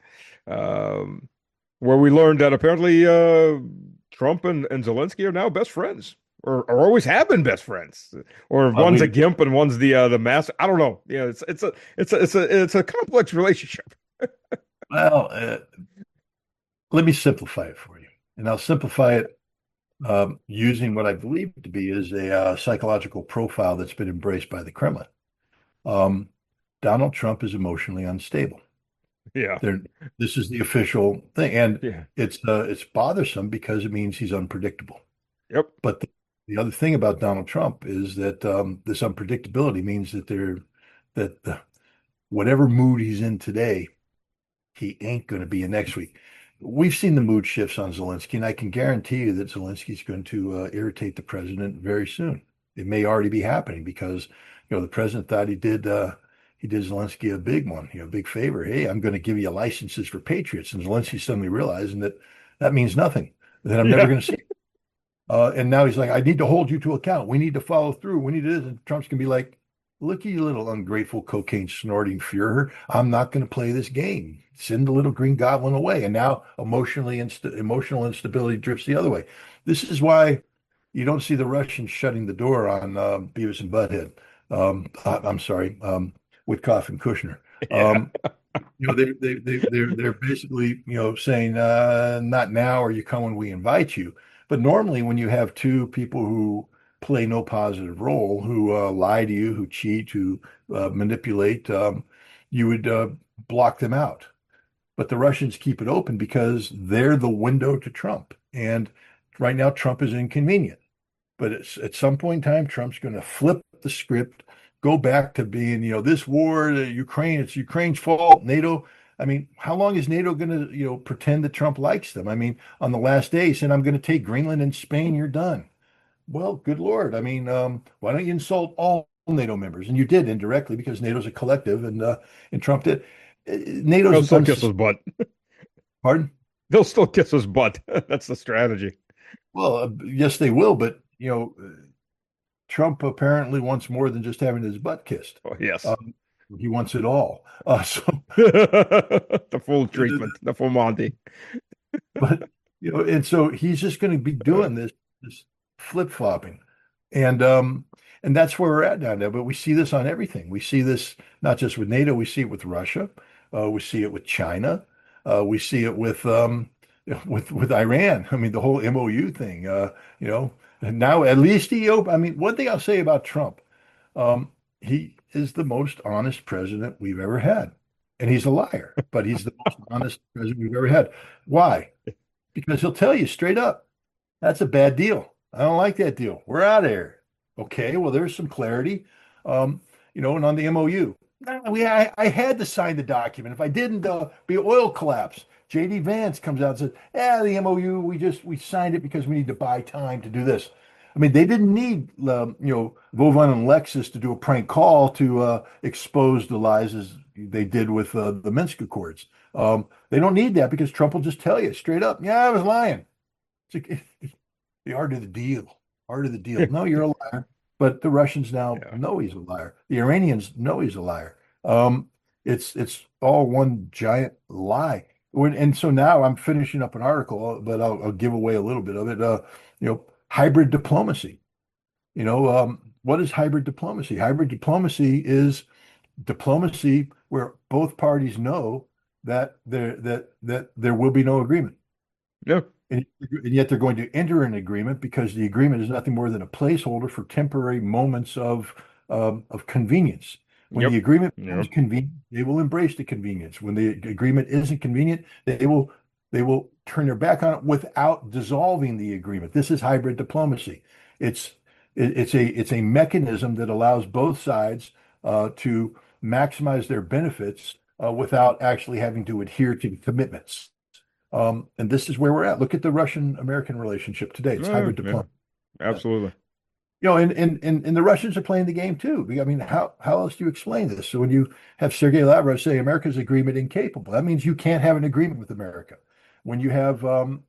um where we learned that apparently uh Trump and, and Zelensky are now best friends. Or, or always have been best friends, or Well, one's a we gimp and one's the uh, the master. I don't know. Yeah, it's it's a it's a it's a it's a complex relationship. well, uh, let me simplify it for you, and I'll simplify it um, using what I believe to be is a uh, psychological profile that's been embraced by the Kremlin. Um, Donald Trump is emotionally unstable. Yeah, There, this is the official thing, and yeah, it's uh, it's bothersome because it means he's unpredictable. yep, But the, the other thing about Donald Trump is that um, this unpredictability means that there that the, whatever mood he's in today, he ain't going to be in next week. We've seen the mood shifts on Zelensky, and I can guarantee you that Zelensky's going to uh, irritate the president very soon. It may already be happening because you know the president thought he did uh, he did Zelensky a big one, you know, a big favor. Hey, I'm going to give you licenses for Patriots, and Zelensky suddenly realizing that that means nothing. That I'm never yeah, going to see. Uh, and now he's like, I need to hold you to account. We need to follow through. We need to this. And Trump's going to be like, look, you little ungrateful cocaine snorting Führer. I'm not going to play this game. Send the little green goblin away. And now emotionally inst emotional instability drifts the other way. This is why you don't see the Russians shutting the door on um, Beavis and Butthead. Um, I, I'm sorry, um, Witkoff and Kushner. yeah, Um, you know, they they they they're they're basically you know saying uh, not now, or you come when we invite you. But normally, when you have two people who play no positive role, who uh, lie to you, who cheat, who uh, manipulate, um, you would uh, block them out. But the Russians keep it open because they're the window to Trump. And right now, Trump is inconvenient. But it's, at some point in time, Trump's going to flip the script, go back to being, you know, this war, the Ukraine, it's Ukraine's fault. NATO. I mean, how long is NATO going to, you know, pretend that Trump likes them? I mean, on the last day, he said, I'm going to take Greenland and Spain. You're done. Well, good Lord. I mean, um, why don't you insult all NATO members? And you did indirectly because NATO's a collective, and uh, and Trump did. Uh, they'll NATO's still done. kiss his butt. Pardon? They'll still kiss his butt. That's the strategy. Well, uh, yes, they will, but you know, uh, Trump apparently wants more than just having his butt kissed. Oh, yes, Um, he wants it all. Uh, so, the full treatment, the full Monty. but you know, and so he's just going to be doing this this flip flopping, and um, and that's where we're at now. Now, but we see this on everything. We see this not just with NATO. We see it with Russia. Uh, we see it with China. Uh, we see it with um, with with Iran. I mean, the whole M O U thing. Uh, you know, and now at least he opened. I mean, one thing I'll say about Trump, um, he is the most honest president we've ever had, and he's a liar, but he's the most honest president we've ever had. Why? Because he'll tell you straight up, that's a bad deal. I don't like that deal. We're out of here. Okay, well, there's some clarity. Um, you know, and on the M O U, nah, we I, I had to sign the document. If I didn't, uh, be oil collapse. J D Vance comes out and says, "Yeah, the M O U, we just we signed it because we need to buy time to do this." I mean, they didn't need um, you know Vovan and Lexus to do a prank call to uh, expose the lies as they did with uh, the Minsk Accords. Um, they don't need that because Trump will just tell you straight up, "Yeah, I was lying." It's like, the art of the deal. Art of the deal. No, you're a liar. But the Russians now Yeah. know he's a liar. The Iranians know he's a liar. Um, it's it's all one giant lie. When, and so now I'm finishing up an article, but I'll, I'll give away a little bit of it. Uh, you know, hybrid diplomacy. You know, um, what is hybrid diplomacy? Hybrid diplomacy is diplomacy where both parties know that there that that there will be no agreement. Yeah. And, and yet they're going to enter an agreement because the agreement is nothing more than a placeholder for temporary moments of um, of convenience. When Yep. the agreement Yep. becomes convenient, they will embrace the convenience. When the agreement isn't convenient, they will they will turn their back on it without dissolving the agreement. This is hybrid diplomacy. It's it, it's a it's a mechanism that allows both sides uh, to maximize their benefits uh, without actually having to adhere to the commitments. Um, and this is where we're at. Look at the Russian-American relationship today. It's Yeah, hybrid yeah, diplomacy. absolutely. You know, and, and and and the Russians are playing the game too. I mean, how how else do you explain this? So when you have Sergei Lavrov say America's agreement incapable, that means you can't have an agreement with America. When you have um,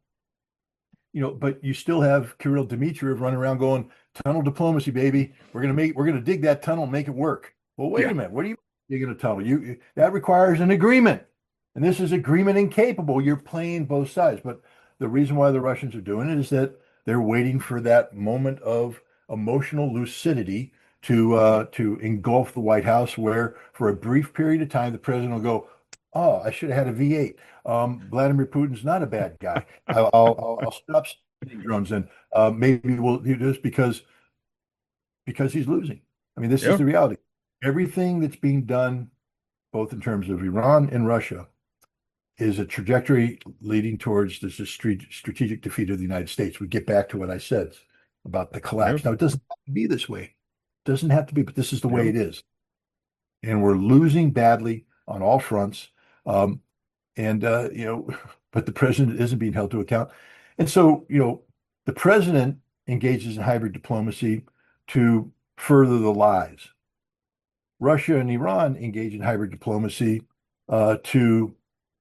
you know, but you still have Kirill Dmitriev running around going, tunnel diplomacy, baby. We're gonna make we're gonna dig that tunnel and make it work. Well, wait Yeah. a minute. What are you digging a tunnel? You that requires an agreement. And this is agreement incapable. You're playing both sides. But the reason why the Russians are doing it is that they're waiting for that moment of emotional lucidity to uh, to engulf the White House, where for a brief period of time the president will go, "Oh, I should have had a V eight. Um, Vladimir Putin's not a bad guy. I'll I'll, I'll stop spinning drums and uh, maybe we'll do this because because he's losing." I mean, this Yeah. is the reality. Everything that's being done, both in terms of Iran and Russia, is a trajectory leading towards this strategic defeat of the United States. We get back to what I said about the collapse. Yep. Now, it doesn't have to be this way. It doesn't have to be, but this is the way Yep. it is. And we're losing badly on all fronts. Um, and, uh, you know, but the president isn't being held to account. And so, you know, the president engages in hybrid diplomacy to further the lies. Russia and Iran engage in hybrid diplomacy uh, to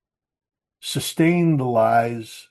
sustain the lies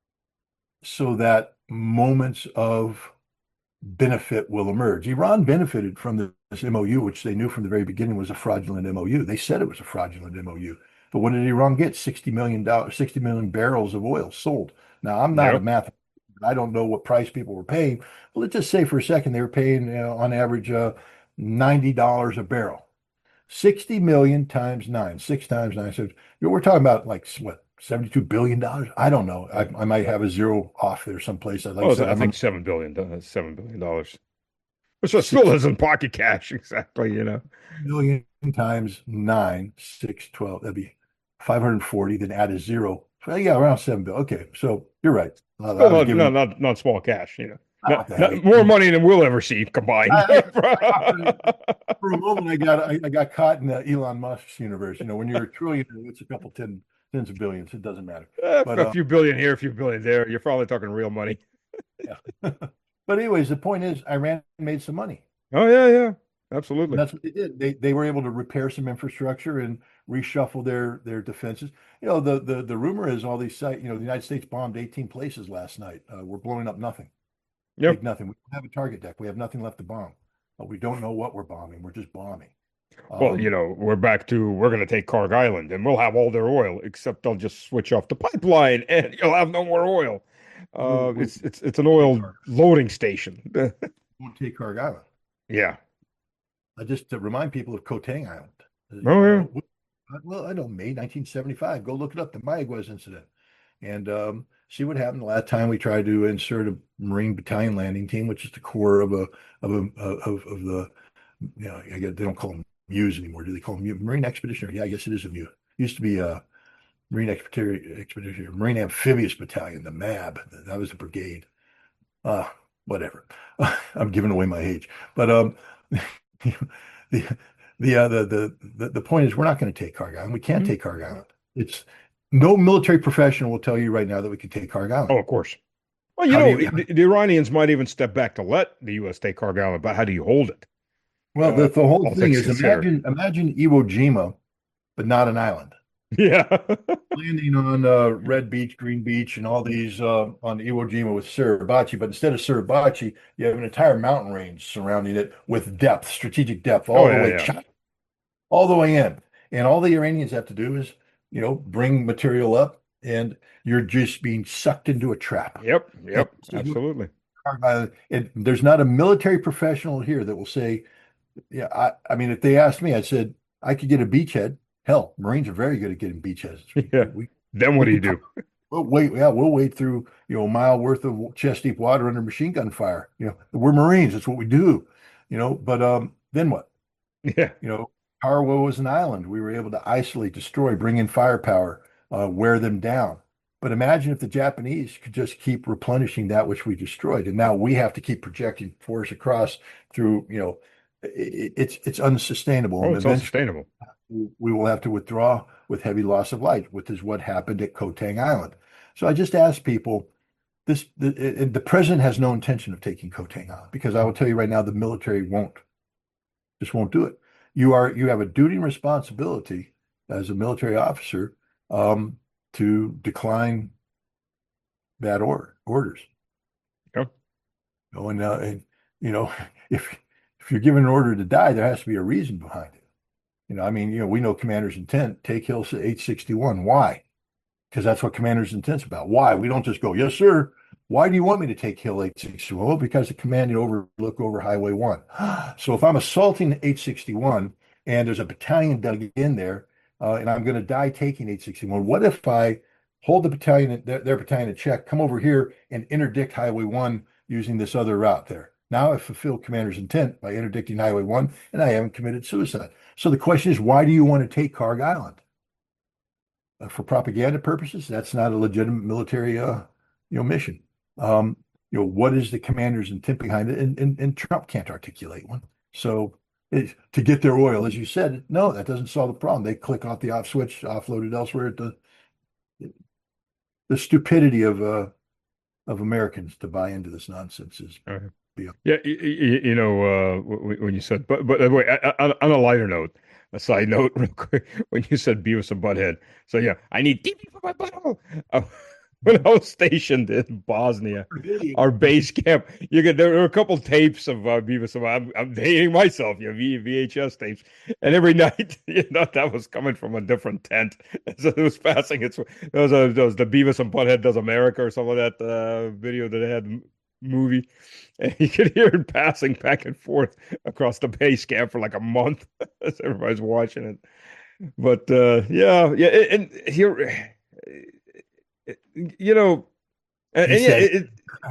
so that moments of benefit will emerge. Iran benefited from this M O U, which they knew from the very beginning was a fraudulent M O U. They said it was a fraudulent M O U. But what did Iran get? sixty million dollars, sixty million barrels of oil sold. Now, I'm not Yep. a math. I don't know what price people were paying. But let's just say for a second they were paying, you know, on average uh, ninety dollars a barrel. sixty million times nine, six times nine. So you know, we're talking about like what, seventy-two billion dollars? I don't know. I, I might have a zero off there someplace. I'd like Oh, to say, I I'm think not- seven billion. That's seven billion dollars. Which still isn't pocket cash exactly, you know. million times nine, six, twelve. That'd be five hundred forty. Then add a zero. So, yeah, around seven billion. Okay, so you're right. Uh, I Well, was not, giving- not not not small cash, you know. Ah, Not, what the not- heck? more money than we'll ever see combined. I- For a moment, I got I, I got caught in uh, Elon Musk's universe. You know, when you're a trillionaire, it's a couple ten tens of billions. It doesn't matter. Eh, But, a uh, few billion here, a few billion there. You're probably talking real money. But anyways, the point is, Iran made some money. Oh yeah, yeah, And absolutely. that's what they did. They they were able to repair some infrastructure and reshuffle their their defenses. You know, the the the rumor is all these sites. You know, the United States bombed eighteen places last night. Uh, we're blowing up nothing. Yep. Big nothing. We don't have a target deck. We have nothing left to bomb. But we don't know what we're bombing. We're just bombing. Well, Um, you know, we're back to we're going to take Karg Island and we'll have all their oil, except they'll just switch off the pipeline and you'll have no more oil. Uh, We'll- it's it's it's an oil loading station. won't take Karg Island. Yeah. I just to remind people of Koh Tang Island. Uh, Oh, yeah. uh, Well, I know May nineteen seventy-five. Go look it up. The Mayaguez incident. And um, see what happened the last time we tried to insert a Marine battalion landing team, which is the core of a of a of, of the, you know, I guess they don't call them M U S anymore. Do they call them Marine Expeditionary? Yeah, I guess it is a M U. Used to be a Marine Expeditionary, Expeditionary Marine Amphibious Battalion, the M A B. That was the brigade. Uh, whatever. I'm giving away my age, but um, the the, uh, the the the the point is we're not going to take Kharg Island. We can't Mhm. take Kharg Island. It's no military professional will tell you right now that we can take Kharg Oh, Island. of course. Well, you How do know, you? the, the Iranians might even step back to let the U S take Kharg Island, but how do you hold it? Well, Uh, the, the whole all thing things is considered. imagine imagine Iwo Jima, but not an island. Yeah. Landing on uh, Red Beach, Green Beach, and all these uh, on Iwo Jima with Suribachi, but instead of Suribachi, you have an entire mountain range surrounding it with depth, strategic depth, Oh, all the yeah, way yeah. all the way in. And all the Iranians have to do is, you know, bring material up, and you're just being sucked into a trap. Yep, And yep, this is what absolutely. uh, and there's not a military professional here that will say, yeah, I, I mean, if they asked me, I said I could get a beachhead. Hell, Marines are very good at getting beachheads. Yeah. We Then what we do you can do? we'll wait, yeah, we'll wade through, you know, a mile worth of chest deep water under machine gun fire. You know, we're Marines. That's what we do. You know, but um, then what? Yeah. You know, Tarawa was an island. We were able to isolate, destroy, bring in firepower, uh, wear them down. But imagine if the Japanese could just keep replenishing that which we destroyed, and now we have to keep projecting force across through. You know, it, it's it's unsustainable, Oh, and it's eventually unsustainable. we will have to withdraw with heavy loss of life, which is what happened at Koh Tang Island. So I just ask people. This the, the president has no intention of taking Koh Tang Island because I will tell you right now, the military won't. Just won't do it. You are you have a duty and responsibility as a military officer um, to decline bad order orders. Yep. You know, and, uh, and you know if if you're given an order to die, there has to be a reason behind it. You know, I mean, you know, we know commander's intent. Take Hill eight sixty-one. Why? Because that's what commander's intent's about. Why? We don't just go, yes, sir. Why do you want me to take Hill eight sixty-one? Well, because the command you overlook over Highway one. So if I'm assaulting eight sixty-one and there's a battalion dug in there, uh, and I'm going to die taking eight sixty-one, what if I hold the battalion, their, their battalion in check, come over here and interdict Highway one using this other route there? Now I've fulfilled commander's intent by interdicting Highway one, and I haven't committed suicide. So the question is, why do you want to take Kharg Island? Uh, for propaganda purposes, that's not a legitimate military, uh, you know, mission. Um, you know, what is the commander's intent behind it? And, and, and Trump can't articulate one. So it, to get their oil, as you said, no, that doesn't solve the problem. They click off the off switch, offload it elsewhere. At the the stupidity of uh, of Americans to buy into this nonsense is Uh, beyond. yeah, you, you know, uh, w- when you said, but but wait, on, on a lighter note, a side note, real quick, when you said Beavis and Butthead, so yeah, I need T V for my butthole. Uh, when I was stationed in Bosnia, our base camp, you get there were a couple tapes of uh, Beavis and I'm, I'm dating myself, you know, v, VHS tapes, and every night, you know, that was coming from a different tent. So it was passing. It's there was a there was the Beavis and Butthead Does America or some of that uh, video that they had m- movie, and you could hear it passing back and forth across the base camp for like a month as everybody's watching it. But uh, yeah, yeah, and, and here, you know. And, He and yeah, said, it,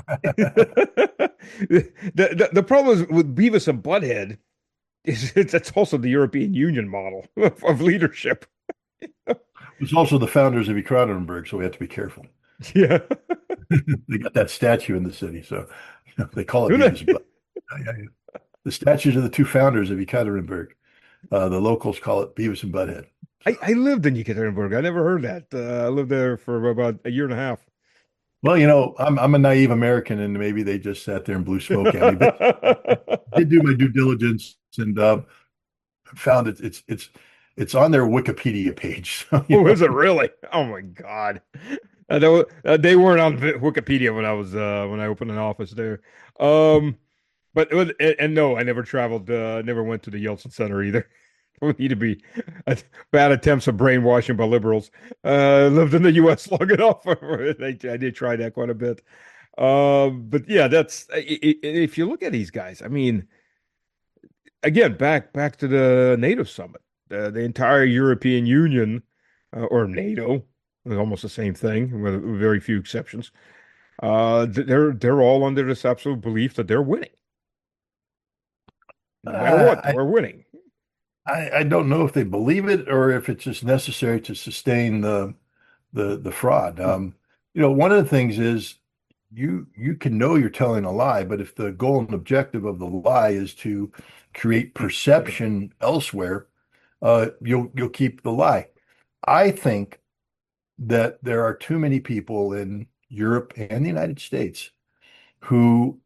the, the the problem is with Beavis and Butthead is it's, it's also the European Union model of, of leadership. it's also the founders of Ekaterinburg, so we have to be careful. Yeah. They got that statue in the city, so you know, they call it Do Beavis and they? Butt. Yeah, yeah, yeah. The statues of the two founders of Ekaterinburg. Uh, the locals call it Beavis and Butthead. I, I lived in Yekaterinburg. I never heard that. Uh, I lived there for about a year and a Well, you know, I'm I'm a naive American, and maybe they just sat there and blew smoke at me. But I half. did do my due diligence and uh, found it. It's it's it's on their Wikipedia page. So, you Oh, know, is it really? Oh my God. Uh, that was, uh, they weren't on Vi- Wikipedia when I was uh, when I opened an office there. Um, but it was, and, and no, I never traveled. Uh, never went to the Yeltsin Center either. Don't need to be uh, bad attempts of brainwashing by liberals. Uh, lived in the U S long enough. I did try that quite a bit. Um, but yeah, that's i- i- if you look at these guys. I mean, again, back back to the NATO summit, the, the entire European Union uh, or NATO. almost the same thing with very few exceptions. Uh, they're they're all under this absolute belief that they're winning. No matter Uh, what, I, we're winning. I I don't know if they believe it or if it's just necessary to sustain the the the fraud. Um, you know, one of the things is you you can know you're telling a lie, but if the goal and objective of the lie is to create perception elsewhere, uh, you'll you'll keep the lie. I think that there are too many people in Europe and the United States who,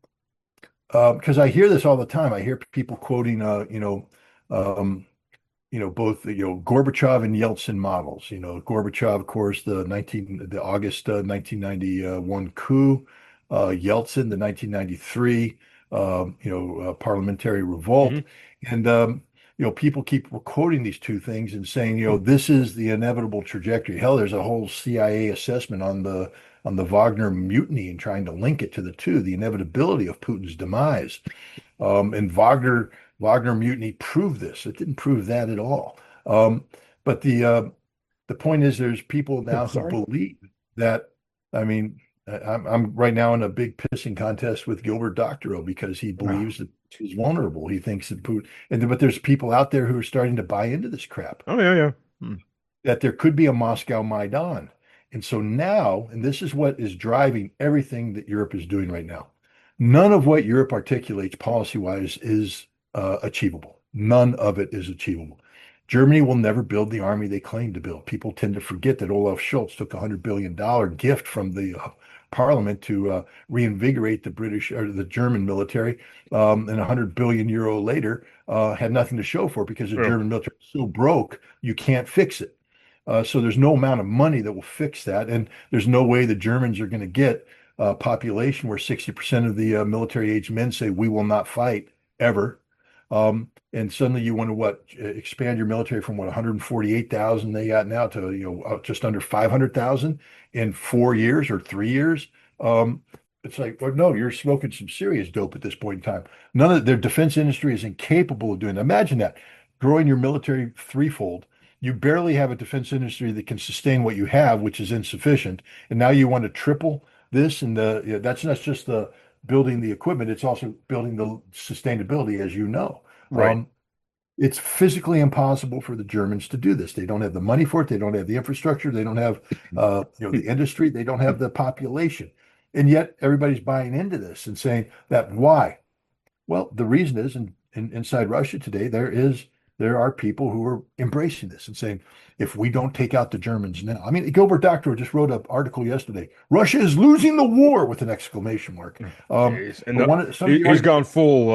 because I hear this all the time. I hear people quoting, uh, you know, um, you know, both, you know, Gorbachev and Yeltsin models. You know, Gorbachev, of course, the nineteen, the August uh, nineteen ninety-one coup, uh, Yeltsin, the nineteen ninety-three, um, you know, uh, parliamentary revolt. Mhm. And, um, you know, people keep quoting these two things and saying, you know, this is the inevitable trajectory. Hell, there's a whole C I A assessment on the on the Wagner mutiny and trying to link it to the two, the inevitability of Putin's demise. Um, and Wagner Wagner mutiny proved this. It didn't prove that at all. Um, but the uh, the point is, there's people Oh, now who sorry. believe that. I mean, I- I'm I'm right now in a big pissing contest with Gilbert Doctorow because he Oh, believes that he's vulnerable. He thinks that Putin, and then, but there's people out there who are starting to buy into this crap oh yeah, yeah. Hmm. that there could be a Moscow Maidan. And so now, and this is what is driving everything that Europe is doing right now. None of what Europe articulates policy-wise is uh, achievable. None of it is achievable. Germany will never build the army they claim to build. People tend to forget that Olaf Scholz took a one hundred billion dollars gift from the uh, parliament to uh, reinvigorate the British or the German military. Um, and one hundred billion euro later uh, had nothing to show for it because the Well, German military is so broke, you can't fix it. Uh, so there's no amount of money that will fix that, and there's no way the Germans are going to get a population where sixty percent of the uh, military-age men say we will not fight ever. Um, and suddenly you want to what expand your military from what one hundred forty-eight thousand they got now to you know uh, just under five hundred thousand in four years or three years. Um, it's like, well, no, you're smoking some serious dope at this point in time. None of their defense industry is incapable of doing that. Imagine that, growing your military threefold. You barely have a defense industry that can sustain what you have, which is insufficient. And now you want to triple this, and the, you know, that's not just the building the equipment; it's also building the sustainability, as you know. right. Um, it's physically impossible for the Germans to do this. They don't have the money for it. They don't have the infrastructure. They don't have, uh, you know, the industry. They don't have the population, and yet everybody's buying into this and saying that why? Well, the reason is, in, in, inside Russia today, there is there are people who are embracing this and saying, if we don't take out the Germans now, I mean, Gilbert Doctorow just wrote an article yesterday. Russia is losing the war with an exclamation mark. Um, Jeez. And but the, one of some of he, the he's arguments, gone full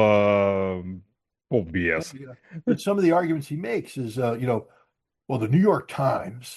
um full B S. but some of the arguments he makes is, uh, you know, well, the New York Times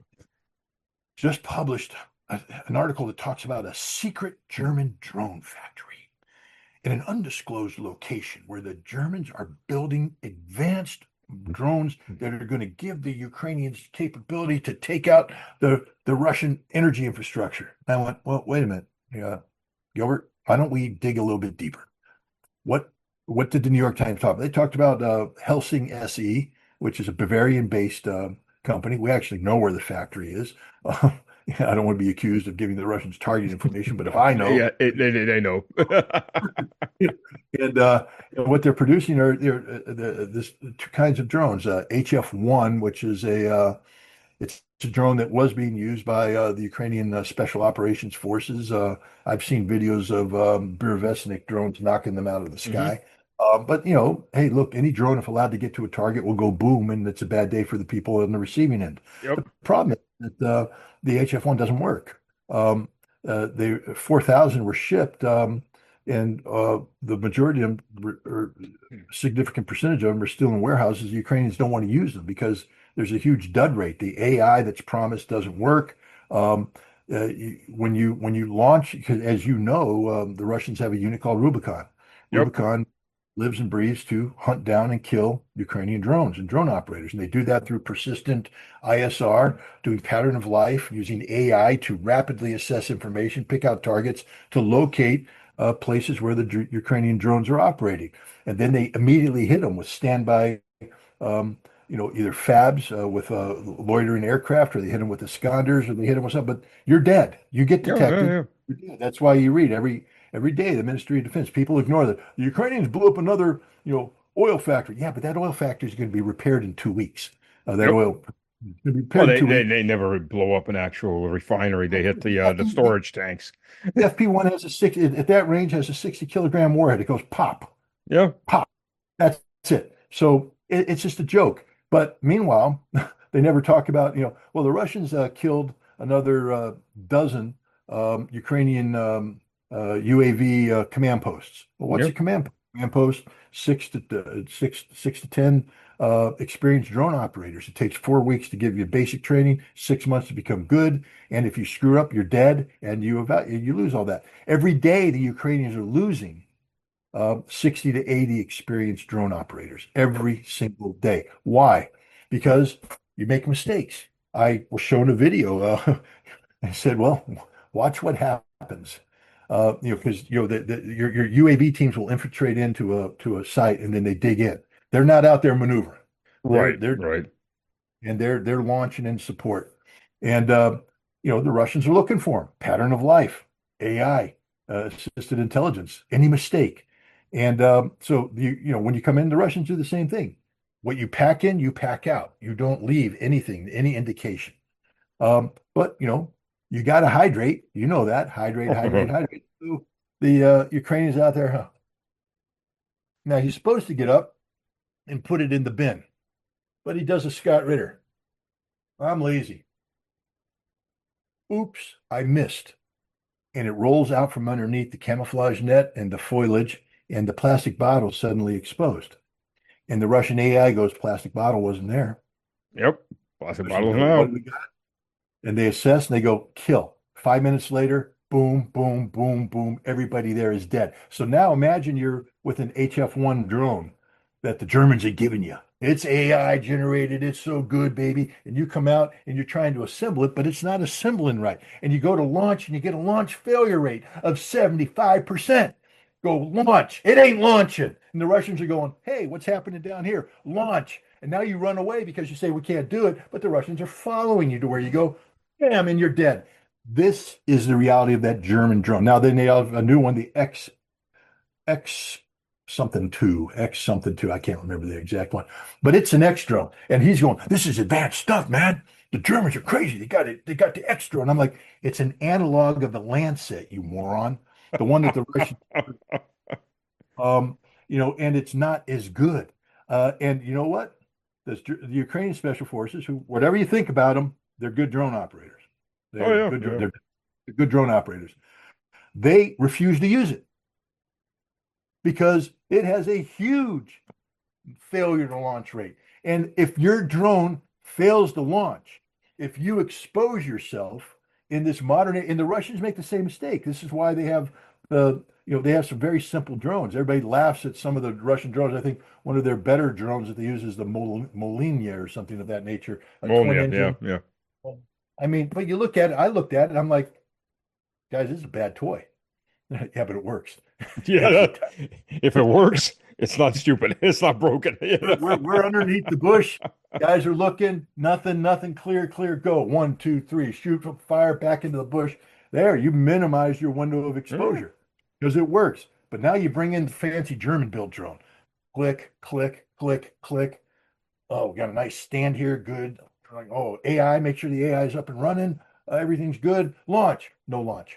just published a, an article that talks about a secret German drone factory in an undisclosed location where the Germans are building advanced drones that are going to give the Ukrainians capability to take out the, the Russian energy infrastructure. I went, well, wait a minute, yeah, Gilbert, why don't we dig a little bit deeper? What what did the New York Times talk about? They talked about uh, Helsing S E, which is a Bavarian-based uh, company. We actually know where the factory is. Uh, I don't want to be accused of giving the Russians target information, but if I know, Yeah, it, they, they they know. and uh, what they're producing are they're, uh, the, this two kinds of drones. Uh, H F one, which is a uh, it's a drone that was being used by uh, the Ukrainian uh, Special Operations Forces. Uh, I've seen videos of um, Burevestnik drones knocking them out of the Hmm. sky. Uh, but you know, hey, look, any drone, if allowed to get to a target, will go boom, and it's a bad day for the people on the receiving end. Yep. The problem is that uh, the H F one doesn't work. Um, uh, they four thousand were shipped, um, and uh, the majority of them, or significant percentage of them, are still in warehouses. The Ukrainians don't want to use them because there's a huge dud rate. The A I that's promised doesn't work. Um, uh, you, when you when you launch, because as you know, um, the Russians have a unit called Rubicon. Yep. Rubicon lives and breathes to hunt down and kill Ukrainian drones and drone operators, and they do that through persistent I S R, doing pattern of life, using A I to rapidly assess information, pick out targets to locate uh, places where the Dr- Ukrainian drones are operating, and then they immediately hit them with standby. Um, you know, either fabs uh, with uh, loitering aircraft, or they hit them with the Iskanders, or they hit them with something. But you're dead. You get Yeah, yeah, detected. yeah. You're dead. That's why you read every every day the Ministry of Defense. People ignore that the Ukrainians blew up another, you know, oil factory. Yeah, but that oil factory is going to be repaired in two weeks. Uh, that Yep. oil is going to be Well, repaired in they, two they weeks. they never blow up an actual refinery. They hit the uh, the The storage tanks. F P one has a six at that range has a sixty kilogram warhead. It goes pop, Yeah. pop. That's it. So it, it's just a joke. But meanwhile, they never talk about, you know, well, the Russians uh, killed another uh, dozen um, Ukrainian um, uh, U A V uh, command posts. Well, what's Yeah. a command post? Command post? Six to uh, six, six to ten uh, experienced drone operators. It takes four weeks to give you basic training, six months to become good. And if you screw up, you're dead, and you about you lose all that. Every day, the Ukrainians are losing uh, sixty to eighty experienced drone operators every single day. Why? Because you make mistakes. I was shown a video. Uh, I said, well, watch what happens. Uh, you know, because you know the, the, your your U A V teams will infiltrate into a to a site, and then they dig in. They're not out there maneuvering. They're Right. they're Right. and they're they're launching in support. And uh, you know, the Russians are looking for them. Pattern of life, A I, uh, assisted intelligence, any mistake. And um, so you you know, when you come in, the Russians do the same thing. What you pack in, you pack out. You don't leave anything, any indication. Um, but you know, you got to hydrate. You know that. Hydrate, hydrate, hydrate. So the uh, Ukrainians out there, huh? Now he's supposed to get up and put it in the bin, but he does a Scott Ritter. I'm lazy. Oops, I missed. And it rolls out from underneath the camouflage net and the foliage, and the plastic bottle suddenly exposed. And the Russian A I goes, plastic bottle wasn't there. Yep. Plastic Russians bottles go, what now. do we got? And they assess and they go, kill. Five minutes later, boom, boom, boom, boom. Everybody there is dead. So now imagine you're with an H F one drone that the Germans are giving you. It's A I generated. It's so good, baby. And you come out and you're trying to assemble it, but it's not assembling right. And you go to launch and you get a launch failure rate of seventy-five percent. Go launch. It ain't launching. And the Russians are going, hey, what's happening down here? Launch. And now you run away because you say we can't do it, but the Russians are following you to where you go, bam, and you're dead. This is the reality of that German drone. Now then they have a new one, the X X something two, X something two. I can't remember the exact one, but it's an X drone. And he's going, this is advanced stuff, man. The Germans are crazy. They got it. They got the X drone. I'm like, it's an analog of the Lancet, you moron. The one that the Russians, um, you know, and it's not as good. Uh, and you know what? The, the Ukrainian special forces, who, whatever you think about them, they're good drone operators. They're Oh, yeah, good, yeah. they're good drone operators. They refuse to use it because it has a huge failure to launch rate. And if your drone fails to launch, if you expose yourself in this modern, and the Russians make the same mistake. This is why they have the, you know, they have some very simple drones. Everybody laughs at some of the Russian drones. I think one of their better drones that they use is the Mol- Molinia or something of that nature. A Oh, twin yeah, engine. yeah, yeah. I mean, but you look at it, I looked at it, and I'm like, guys, this is a bad toy. Yeah, but it works. Yeah, That's that- if it works, it's not stupid. It's not broken. You know? We're, we're underneath the bush. Guys are looking. Nothing, nothing. Clear, clear. Go. One, two, three. Shoot from fire back into the bush. There, you minimize your window of exposure because it works. But now you bring in the fancy German built drone. Click, click, click, click. Oh, we got a nice stand here. Good. Like, oh, A I. Make sure the A I is up and running. Uh, everything's good. Launch. No launch.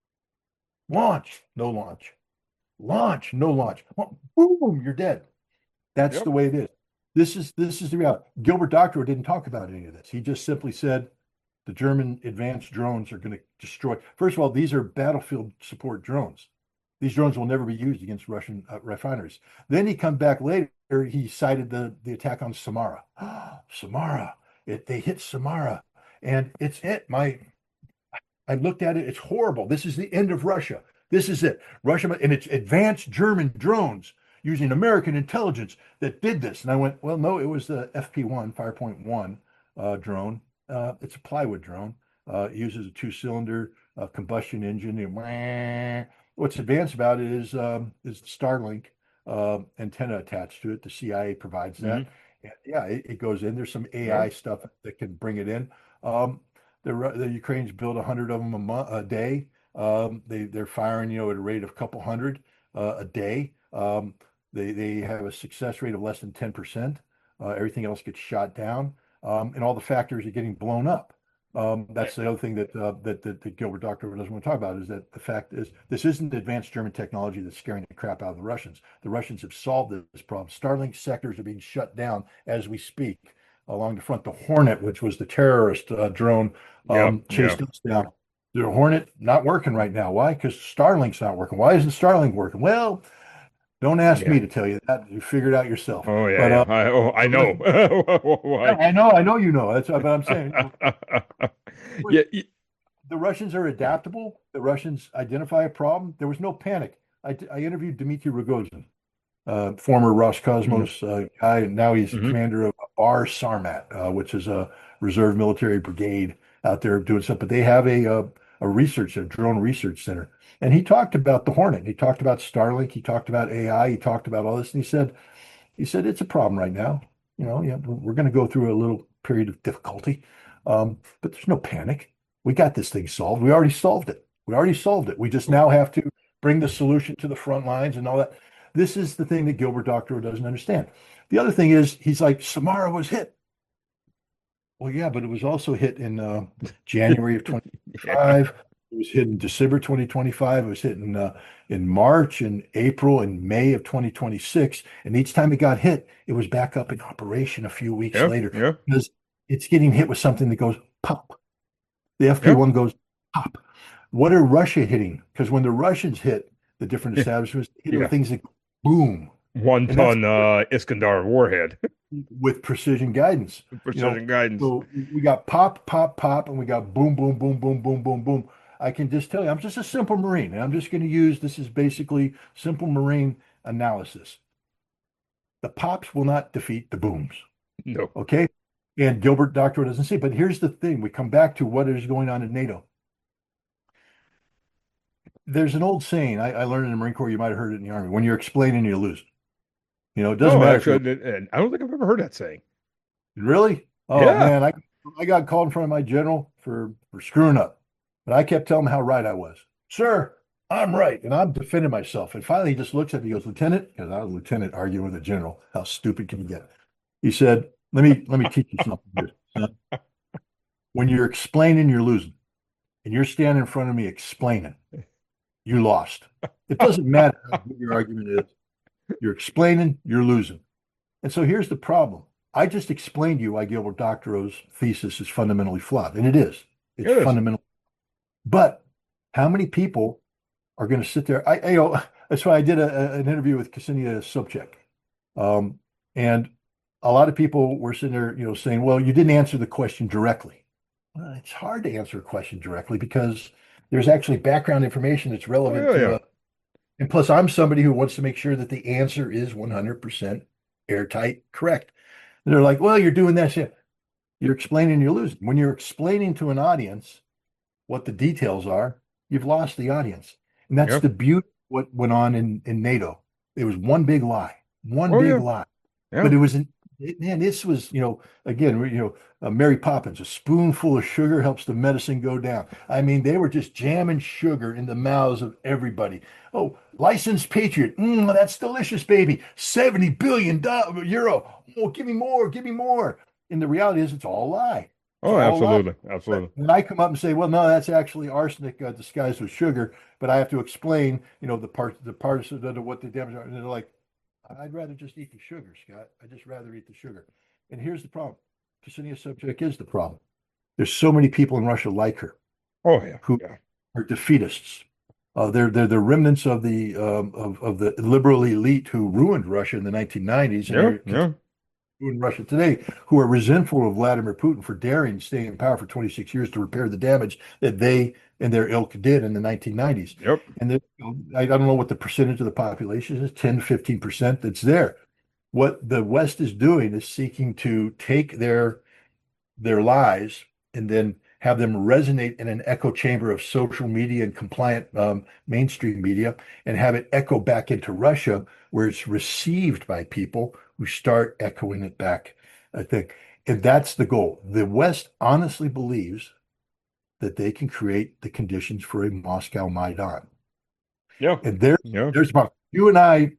Launch. No launch. Launch. No launch. Boom. You're dead. That's Yep. the way it is. This is this is the reality. Gilbert Doctorow didn't talk about any of this. He just simply said the German advanced drones are going to destroy. First of all, these are battlefield support drones. These drones will never be used against Russian uh, refineries. Then he come back later. He cited the the attack on Samara. Samara. It they hit Samara, and it's it. My I looked at it. It's horrible. This is the end of Russia. This is it. Russia and its advanced German drones using American intelligence that did this. And I went, well, no, it was the F P one, five point one uh, drone. Uh, it's a plywood drone. Uh, it uses a two-cylinder uh, combustion engine. And what's advanced about it is um, is Starlink uh, antenna attached to it. The C I A provides that. Mhm. Yeah, it, it goes in. There's some Yeah. A I stuff that can bring it in. Um, the Ru- the Ukrainians build a hundred of them a month, a day. Um, they they're firing, you know, at a rate of a couple hundred uh, a day. Um, they they have a success rate of less than ten percent. Uh, everything else gets shot down, um, and all the factories are getting blown up. Um, that's the other thing that, uh, that that that Gilbert Doctorow doesn't want to talk about is that the fact is this isn't advanced German technology that's scaring the crap out of the Russians. The Russians have solved this problem. Starlink sectors are being shut down as we speak along the front. The Hornet, which was the terrorist uh, drone, Yeah. um, Yeah. chased us down. The Hornet not working right now. Why? Because Starlink's not working. Why isn't Starlink working? Well, don't ask Yeah. me to tell you that. You figure it out yourself. Oh yeah. But Yeah. uh, I oh I know. yeah, Why? I know, I know you know. That's what I'm saying. Yeah. y- The Russians are adaptable. The Russians identify a problem. There was no panic. I, I interviewed Dmitry Rogozin, uh, former Roscosmos uh, guy, and now he's Mhm. commander of Bar Sarmat, uh, which is a reserve military brigade out there doing stuff. But they have a uh, a research, a drone research center, and he talked about the Hornet. He talked about Starlink. He talked about A I. He talked about all this, and he said, he said it's a problem right now. You know, yeah, we're going to go through a little period of difficulty, um, but there's no panic. We got this thing solved. We already solved it. We already solved it. We just now have to bring the solution to the front lines and all that. This is the thing that Gilbert Doctorow doesn't understand. The other thing is he's like, Samara was hit. Well, yeah, but it was also hit in uh, January of Yeah. twenty-five. It was hit in December twenty twenty-five. It was hit in uh, in March and April and May of twenty twenty-six. And each time it got hit, it was back up in operation a few weeks Yeah. later Yeah. because it's getting hit with something that goes pop. The Yeah. F P one goes pop. What are Russia hitting? Because when the Russians hit the different Yeah. establishments, they hit Yeah. with things that go boom, One and that's ton uh Iskandar warhead. with precision guidance. You know, Precision guidance. so we got pop, pop, pop, and we got boom, boom, boom, boom, boom, boom, boom. I can just tell you, I'm just a simple Marine, and I'm just going to use this is basically simple Marine analysis. The pops will not defeat the booms, No. okay? And Gilbert Doctorow doesn't see, but here's the thing: we come back to what is going on in NATO. There's an old saying I, I learned in the Marine Corps. You might have heard it in the Army: when you're explaining, you lose. You know, it doesn't No, matter if you're actually, and I don't think I've ever heard that saying. really. Oh Yeah. man, I I got called in front of my general for for screwing up, but I kept telling him how right I was. Sir, I'm right, and I'm defending myself. And finally, he just looks at me, he goes, Lieutenant, because I was a lieutenant arguing with a general. How stupid can you get? He said, "Let me let me teach you something here, son. When you're explaining, you're losing, and you're standing in front of me explaining, you lost. It doesn't matter how good your argument is. You're explaining, you're losing." And so here's the problem. I just explained to you why Gilbert Doctorow's thesis is fundamentally flawed, and it is. It's It is. fundamental. But how many people are going to sit there? I, I you know, that's why I did a, an interview with Ksenia Sobchak, um, and a lot of people were sitting there, you know, saying, "Well, you didn't answer the question directly." Well, it's hard to answer a question directly because there's actually background information that's Oh, relevant yeah, to yeah. a and plus, I'm somebody who wants to make sure that the answer is one hundred percent airtight, correct. And they're like, well, you're doing that shit. You're explaining, you're losing. When you're explaining to an audience what the details are, you've lost the audience. And that's Yeah. the beauty of what went on in, in NATO. It was one big lie, one Oh, big yeah. lie. Yeah. But it was, it, man, this was, you know, again, you know, uh, Mary Poppins, a spoonful of sugar helps the medicine go down. I mean, they were just jamming sugar in the mouths of everybody. Oh, licensed patriot. Mm, that's delicious, baby. seventy billion euro. Oh, give me more, give me more. And the reality is it's all a lie. Oh, all a lie. absolutely. Absolutely. When I come up and say, well, no, that's actually arsenic uh, disguised with sugar, but I have to explain, you know, the parts, the parts of the, what the damage are. And they're like, I'd rather just eat the sugar, Scott. I'd just rather eat the sugar. And here's the problem. Ksenia Sobchak is the problem. There's so many people in Russia like her Oh, yeah. who Yeah. are defeatists. Uh, they're they're the remnants of the um, of of the liberal elite who ruined Russia in the nineteen nineties and Yeah. they're Yeah. ruined Russia today, who are resentful of Vladimir Putin for daring to stay in power for twenty-six years to repair the damage that they and their ilk did in the nineteen nineties. Yep. And the, I don't know what the percentage of the population is, ten, fifteen percent that's there. What the West is doing is seeking to take their their lies and then have them resonate in an echo chamber of social media and compliant um, mainstream media and have it echo back into Russia where it's received by people who start echoing it back, I think. And that's the goal. The West honestly believes that they can create the conditions for a Moscow Maidan. Yeah. And there, Yeah. there's you and I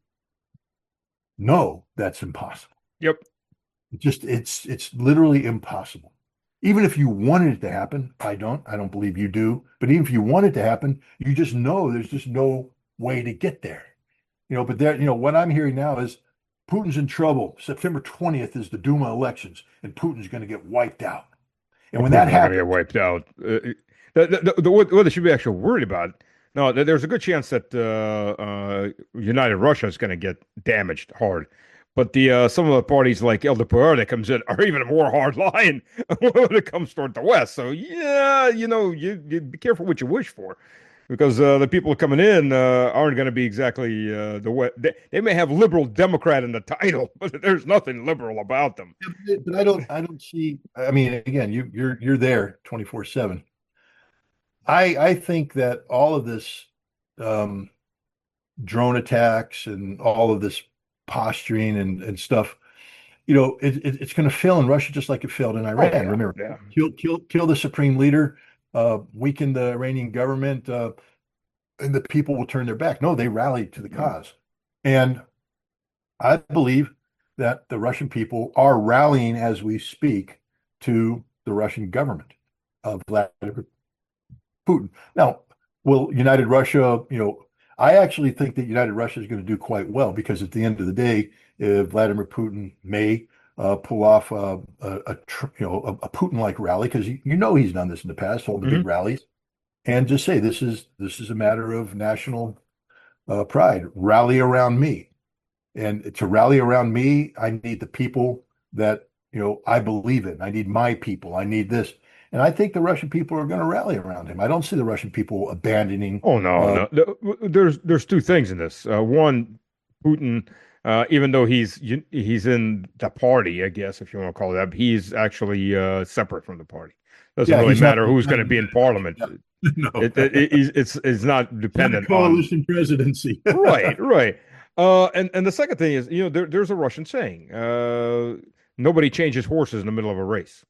know that's impossible. Yep. It just it's it's literally impossible. Even if you wanted it to happen, I don't. I don't believe you do. But even if you want it to happen, you just know there's just no way to get there. You know, but there, you know, what I'm hearing now is Putin's in trouble. September twentieth is the Duma elections, and Putin's going to get wiped out. And when that Putin's not going to happens, get wiped out. Uh, the, the, the, the, what they should be actually worried about. No, there's a good chance that uh, uh, United Russia is going to get damaged hard. But the uh, some of the parties like L D P R that comes in are even more hard line when it comes toward the West. So yeah, you know, you, you be careful what you wish for, because uh, the people coming in uh, aren't going to be exactly uh, the way they, they may have liberal Democrat in the title, but there's nothing liberal about them. but I don't, I don't see. I mean, again, you you're you're there twenty-four seven. I I think that all of this um, drone attacks and all of this posturing and, and stuff, you know, it, it, it's going to fail in Russia just like it failed in Iran. Oh, yeah, Remember, yeah. kill, kill, kill the supreme leader, uh, weaken the Iranian government, uh, and the people will turn their back. No, they rallied to the cause. And I believe that the Russian people are rallying as we speak to the Russian government of Vladimir Putin. Now, will United Russia, you know, I actually think that United Russia is going to do quite well, because at the end of the day, uh, Vladimir Putin may uh, pull off uh, a, a you know a, a Putin-like rally, because you know he's done this in the past, hold the Mhm. big rallies, and just say this is this is a matter of national uh, pride. Rally around me, and to rally around me, I need the people that you know I believe in. I need my people. I need this. And I think the Russian people are going to rally around him. I don't see the Russian people abandoning. Oh no, uh, no. The- There's there's two things in this. Uh, one, Putin, uh, even though he's you- he's in the party, I guess if you want to call it that, he's actually uh, separate from the party. Doesn't Yeah, really he's not- matter who's going to be in parliament. No, It, it, it- it's it's it's not not a dependent on. coalition presidency. Right, right. Uh, and and the second thing is, you know, there, there's a Russian saying, uh, nobody changes horses in the middle of a race.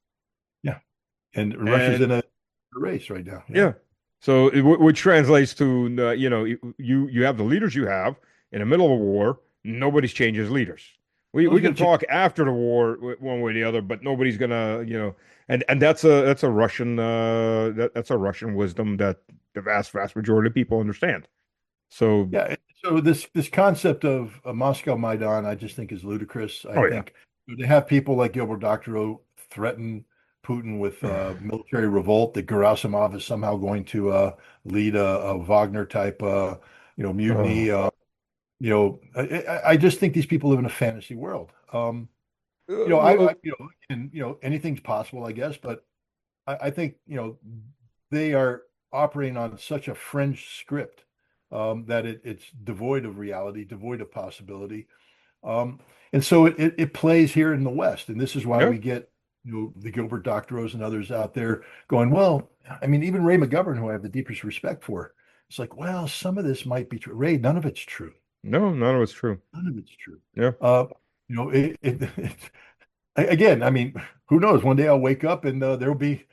And Russia's And- in a race right now. Yeah. So it, wh- which translates to, uh, you know, you you have the leaders you have in the middle of a war. Nobody's changes leaders. We we Who's can gonna cha- talk after the war w- one way or the other, but nobody's gonna, you know, and and that's a that's a Russian uh that, that's a Russian wisdom that the vast vast majority of people understand. So Yeah. So this this concept of a Moscow Maidan, I just think is ludicrous. I Oh, yeah. think to have people like Gilbert Doctorow threaten Putin with uh, military revolt, that Gerasimov is somehow going to uh, lead a, a Wagner type, uh, you know, mutiny. Uh, you know, I, I- I just think these people live in a fantasy world. Um, you know, I, I you know, and you know, anything's possible, I guess, but I, I think you know they are operating on such a fringe script um, that it, it's devoid of reality, devoid of possibility, um, and so it, it it plays here in the West, and this is why Yeah. we get you know the Gilbert Doctorow's and others out there going, well, I mean, even Ray McGovern, who I have the deepest respect for, it's like, well, some of this might be true. Ray, none of it's true. no, none of it's true. None of it's true. Yeah. Uh, you know, it, it, it again, I mean, who knows? One day I'll wake up and uh, there'll be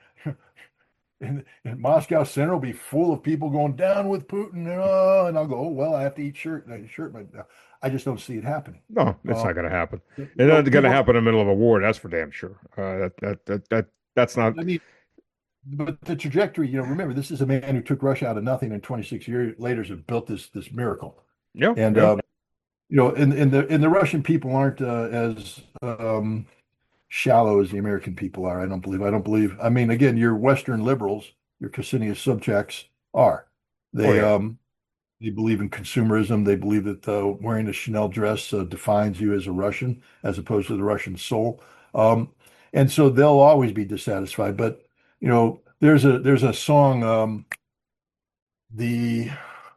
in, in Moscow Center will be full of people going down with Putin, and, uh, and I'll go, oh, well, I have to eat shirt, uh, shirt, but uh, I just don't see it happening. No, it's Uh, not going to happen. you It's know, not going to people- happen in the middle of a war. That's for damn sure. Uh, that, that that that that's not. I mean, but the trajectory, you know, remember, this is a man who took Russia out of nothing, and twenty-six years later has built this this miracle. Yeah. And yeah. um, you know, and, and the and the Russian people aren't uh, as um, shallow as the American people are. I don't believe. I don't believe. I mean, again, your Western liberals, your Ksenia Sobchaks are. They Oh, yeah. um they believe in consumerism. They believe that uh, wearing a Chanel dress uh, defines you as a Russian, as opposed to the Russian soul. Um, and so they'll always be dissatisfied. But you know, there's a there's a song. Um, the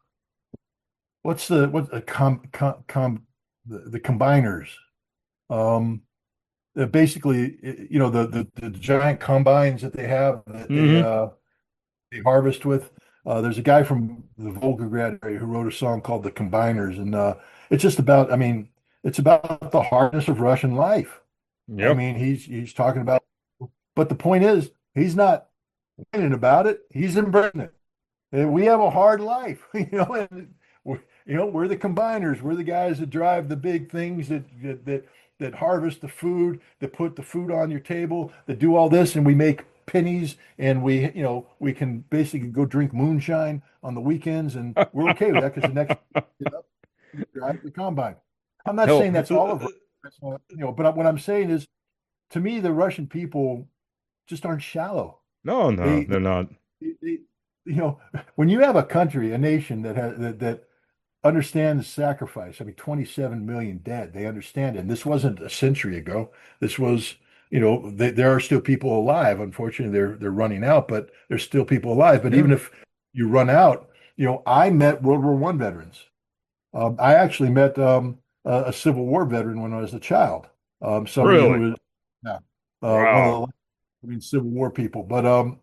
what's the what a com com, com the, the combiners. Um, uh, basically, i- you know, the, the the giant combines that they have that they Mhm. uh, they harvest with. Uh, there's a guy from the Volgograd area who wrote a song called "The Combiners," and uh, it's just about. I mean, it's about the hardness of Russian life. I Yep. mean, he's he's talking about, but the point is, he's not whining about it. He's embracing it. And we have a hard life, you know, and we're, you know, we're the combiners. We're the guys that drive the big things that that that, that harvest the food, that put the food on your table, that do all this, and we make pennies, and we, you know, we can basically go drink moonshine on the weekends, and we're okay with that because the next get up, and drive the combine. I'm not Hell, saying that's all of it, that's not- you know, but what I'm saying is, to me, the Russian people just aren't shallow. no, no, They, they're not. they, they you know, when you have a country, a nation that has that, that understands sacrifice. I mean, twenty-seven million dead. They understand it. And this wasn't a century ago. This was, you know, they, there are still people alive. Unfortunately, they're they're running out, but there's still people alive. But Yeah. even if you run out, you know, I met World War One veterans. Um, I actually met um, a, a Civil War veteran when I was a child. Um, somebody who Really? was, yeah, uh, one Wow. of the, I mean, Civil War people. But um,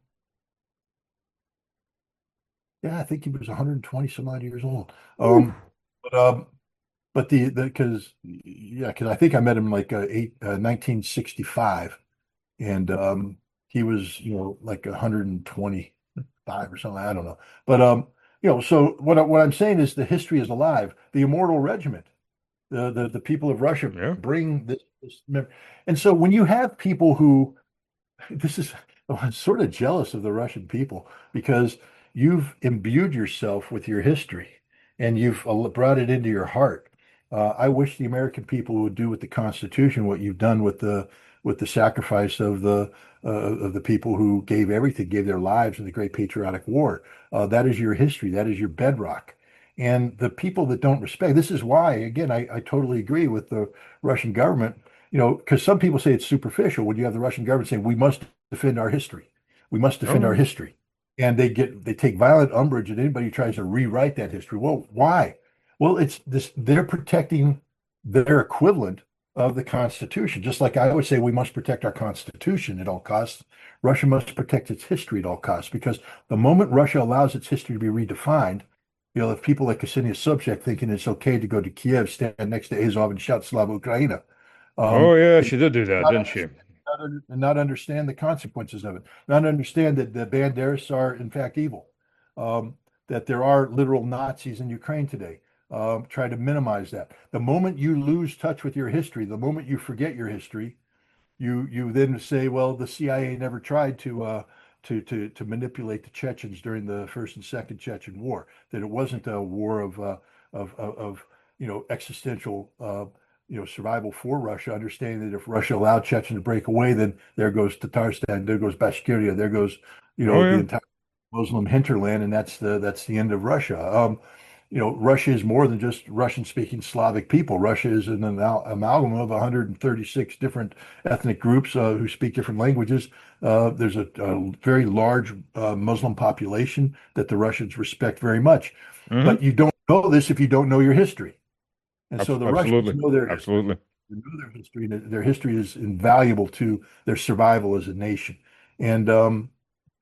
yeah, I think he was one hundred twenty some odd years old. Ooh. Um, but um, but the the because yeah, because I think I met him like uh, eight uh, nineteen sixty-five, and um, he was you know like one hundred twenty-five or something. I don't know, but um, you know, so what I, what I'm saying is the history is alive. The Immortal Regiment, the the the people of Russia Yeah. bring this, this mem- and so when you have people who this is I'm sort of jealous of the Russian people because you've imbued yourself with your history and you've al- brought it into your heart. Uh, I wish the American people would do with the Constitution what you've done with the with the sacrifice of the uh, of the people who gave everything, gave their lives in the Great Patriotic War. Uh, that is your history. That is your bedrock. And the people that don't respect, this is why, again, I, I totally agree with the Russian government, you know, because some people say it's superficial when you have the Russian government saying we must defend our history. We must defend our Oh, history. And they get they take violent umbrage at anybody who tries to rewrite that history. Well, why? Well, it's this they're protecting their equivalent of the Constitution. Just like I would say we must protect our Constitution at all costs, Russia must protect its history at all costs. Because the moment Russia allows its history to be redefined, you know, if people like Ksenia Sobchak thinking it's okay to go to Kiev, stand next to Azov and shout Slava Ukraina, oh um, yeah, they she did do that, not didn't she? understand, not, under, not understand the consequences of it, not understand that the Banderas are in fact evil, um, that there are literal Nazis in Ukraine today. Um, try to minimize that. The moment you lose touch with your history, the moment you forget your history, you you then say, well, the C I A never tried to uh, to to to manipulate the Chechens during the first and second Chechen War. That it wasn't a war of uh, of, of of you know existential uh, you know survival for Russia. Understanding that if Russia allowed Chechen to break away, then there goes Tatarstan, there goes Bashkiria, there goes you Oh know the yeah. entire Muslim hinterland, and that's the that's the end of Russia. Um, you know, Russia is more than just Russian-speaking Slavic people. Russia is an amal amalgam of one hundred thirty-six different ethnic groups uh, who speak different languages. Uh, there's a, a very large uh, Muslim population that the Russians respect very much. Hmm. But you don't know this if you don't know your history. And so Abs- the Russians absolutely. know their history. Absolutely. They know their history, and their history is invaluable to their survival as a nation. And um,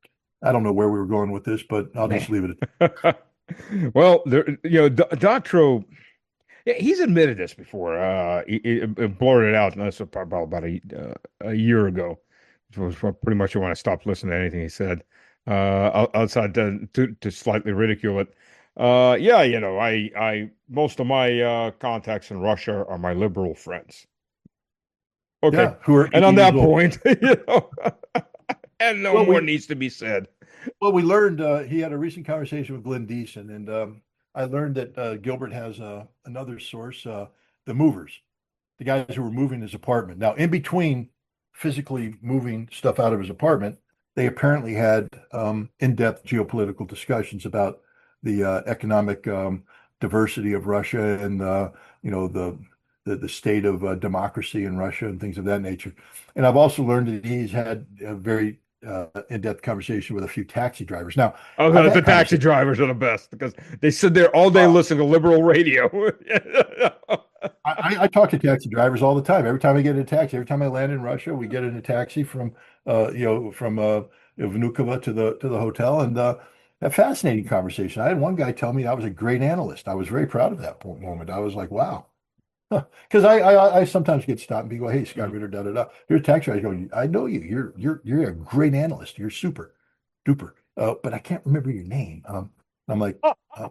I don't know where we were going with this, but I'll just leave it at Well, there, you know, D Doctro, yeah, he's admitted this before. Uh, he, he blurted it out, and that's about about a uh, a year ago. Which was pretty much when I stopped listening to anything he said. Uh, o- outside to, to to slightly ridicule it. Uh, yeah, you know, I I most of my uh contacts in Russia are my liberal friends. Okay, yeah, who are and eighty on years that old. point, you know, and no Well, more we needs to be said. well we learned uh, he had a recent conversation with Glenn Deason, and um, I learned that uh, Gilbert has uh, another source, uh, the movers, the guys who were moving his apartment. Now, in between physically moving stuff out of his apartment, they apparently had um, in-depth geopolitical discussions about the uh, economic um, diversity of Russia and uh, you know the the, the state of uh, democracy in Russia and things of that nature. And I've also learned that he's had a very uh, in-depth conversation with a few taxi drivers. Now, Oh, I've the, the had taxi conversations. drivers are the best because they sit there all day listening to liberal radio. I, I talk to taxi drivers all the time. Every time I get in a taxi, every time I land in Russia, we get in a taxi from, uh, you know, from uh, Vnukovo to the to the hotel, and uh, a fascinating conversation. I had one guy tell me I was a great analyst. I was very proud of that po- moment. I was like, wow. Because I, I I sometimes get stopped and people go, "Hey, Scott Ritter, da da da." Here's a tax writer. I go, "I know you. You're you're you're a great analyst. You're super duper." Uh, but I can't remember your name. Um, I'm like, uh,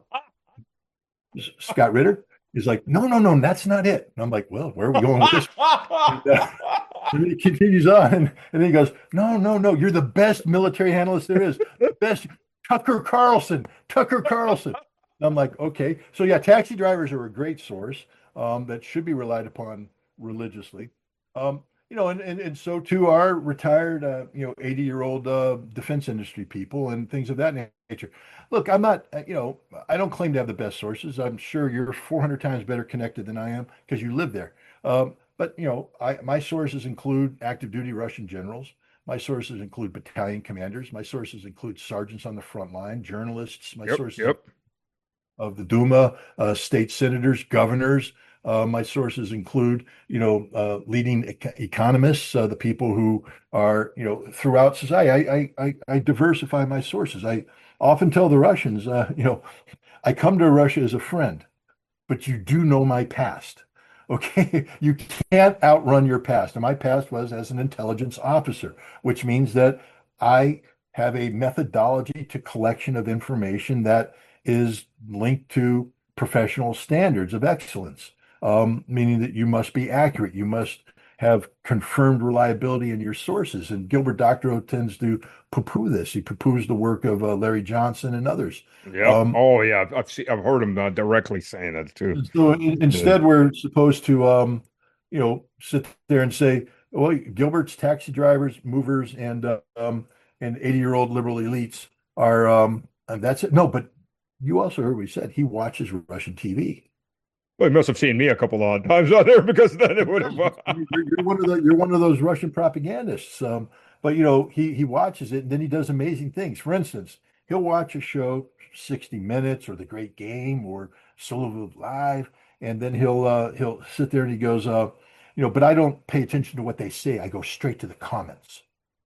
Scott Ritter. He's like, "No, no, no, that's not it." And I'm like, "Well, where are we going with this?" And, uh, and then he continues on, and, and then he goes, "No, no, no, you're the best military analyst there is. The best, Tucker Carlson, Tucker Carlson." And I'm like, "Okay." So yeah, taxi drivers are a great source um, that should be relied upon religiously. Um, you know, and, and and so too are retired, uh, you know, eighty year old uh, defense industry people and things of that nature. Look, I'm not, uh, you know, I don't claim to have the best sources. I'm sure you're four hundred times better connected than I am because you live there. Um, but you know, I my sources include active duty Russian generals. My sources include battalion commanders. My sources include sergeants on the front line, journalists. My Yep, sources yep. of the Duma, uh, state senators, governors. Uh, my sources include, you know, uh, leading ec- economists, uh, the people who are, you know, throughout society. I, I, I, I diversify my sources. I often tell the Russians, uh, you know, I come to Russia as a friend, but you do know my past. Okay, you can't outrun your past. And my past was as an intelligence officer, which means that I have a methodology to collection of information that is linked to professional standards of excellence, um, meaning that you must be accurate. You must have confirmed reliability in your sources. And Gilbert Doctorow tends to poo-poo this. He poo-poos the work of uh, Larry Johnson and others. Yep. Um, Oh yeah, I've I've, seen, I've heard him uh, directly saying that too. so in, The- instead, we're supposed to, um, you know, sit there and say, well, Gilbert's taxi drivers, movers, and uh, um, and eighty-year-old liberal elites are, um, and that's it. No, but you also heard what he said. He watches Russian T V. well, he must have seen me a couple of times out there because then it would have. You're, you're one of the you're one of those Russian propagandists. Um, but you know, he he watches it and then he does amazing things. For instance, he'll watch a show, sixty Minutes or The Great Game or Solo Live, and then he'll uh, he'll sit there and he goes, uh, you know, but I don't pay attention to what they say. I go straight to the comments.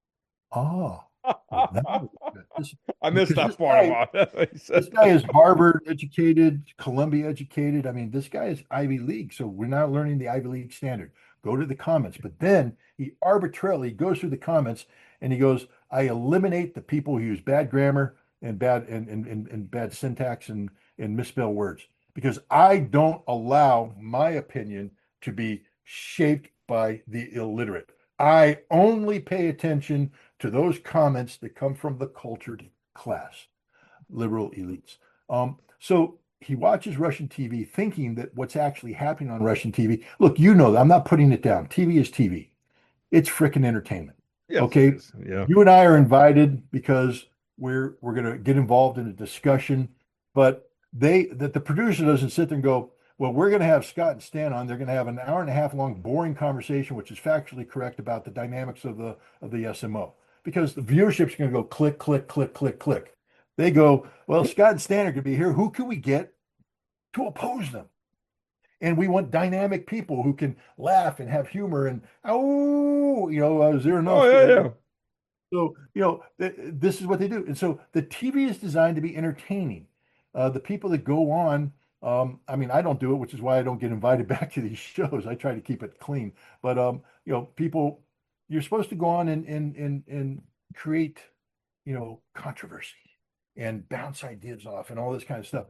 Oh, well, that was good. This, I missed because that this part guy, about it. He this said- guy is Harvard educated, Columbia educated. I mean, this guy is Ivy League. So we're not learning the Ivy League standard. Go to the comments. But then he arbitrarily goes through the comments and he goes, I eliminate the people who use bad grammar and bad and, and, and, and bad syntax and, and misspell words because I don't allow my opinion to be shaped by the illiterate. I only pay attention to those comments that come from the cultured class, liberal elites. Um, so he watches Russian T V thinking that what's actually happening on Russian T V. Look, you know, I'm not putting it down. T V is T V. It's freaking entertainment. Yes, Okay. it is. Yeah. You and I are invited because we're we're going to get involved in a discussion, but they that the producer doesn't sit there and go, well, we're going to have Scott and Stan on. They're going to have an hour and a half long, boring conversation, which is factually correct about the dynamics of the of the S M O, because the viewership's going to go click, click, click, click, click. They go, well, Scott and Stan are going to be here. Who can we get to oppose them? And we want dynamic people who can laugh and have humor and oh, you know, uh, zero enough. Oh yeah, yeah. So, you know, th- this is what they do. And so the T V is designed to be entertaining. Uh, the people that go on, um, I mean, I don't do it, which is why I don't get invited back to these shows. I try to keep it clean. But, um, you know, people, you're supposed to go on and, and, and, and create, you know, controversy and bounce ideas off and all this kind of stuff.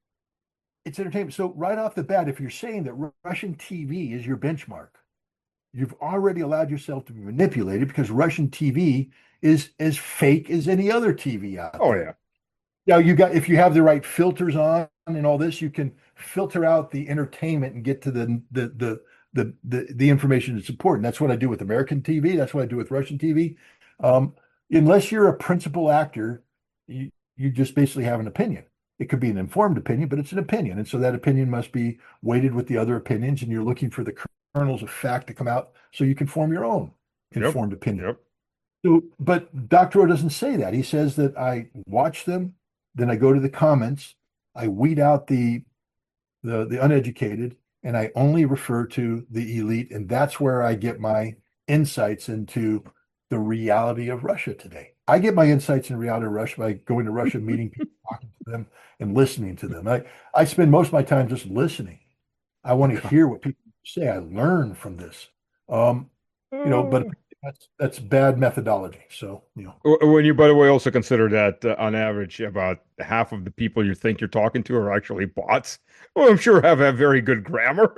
It's entertainment. So right off the bat, if you're saying that Russian T V is your benchmark, you've already allowed yourself to be manipulated because Russian T V is as fake as any other T V out Oh there. yeah. Now you got if you have the right filters on and all this, you can filter out the entertainment and get to the the the the the, the information that's important. That's what I do with American T V. That's what I do with Russian T V. Um, unless you're a principal actor, you, you just basically have an opinion. It could be an informed opinion, but it's an opinion. And so that opinion must be weighted with the other opinions, and you're looking for the kernels of fact to come out so you can form your own informed Yep. opinion. Yep. So, but Doctor O doesn't say that. He says that I watch them, then I go to the comments, I weed out the the the uneducated, and I only refer to the elite, and that's where I get my insights into the reality of Russia today. I get my insights in reality of Russia by going to Russia, meeting people, talking to them, and listening to them. I, I spend most of my time just listening. I want to hear what people say I learned from this. Um, you know, but Uh, that's that's bad methodology. So, you know, w- when you, by the way, also consider that uh, on average, about half of the people you think you're talking to are actually bots. Well, I'm sure have, have very good grammar.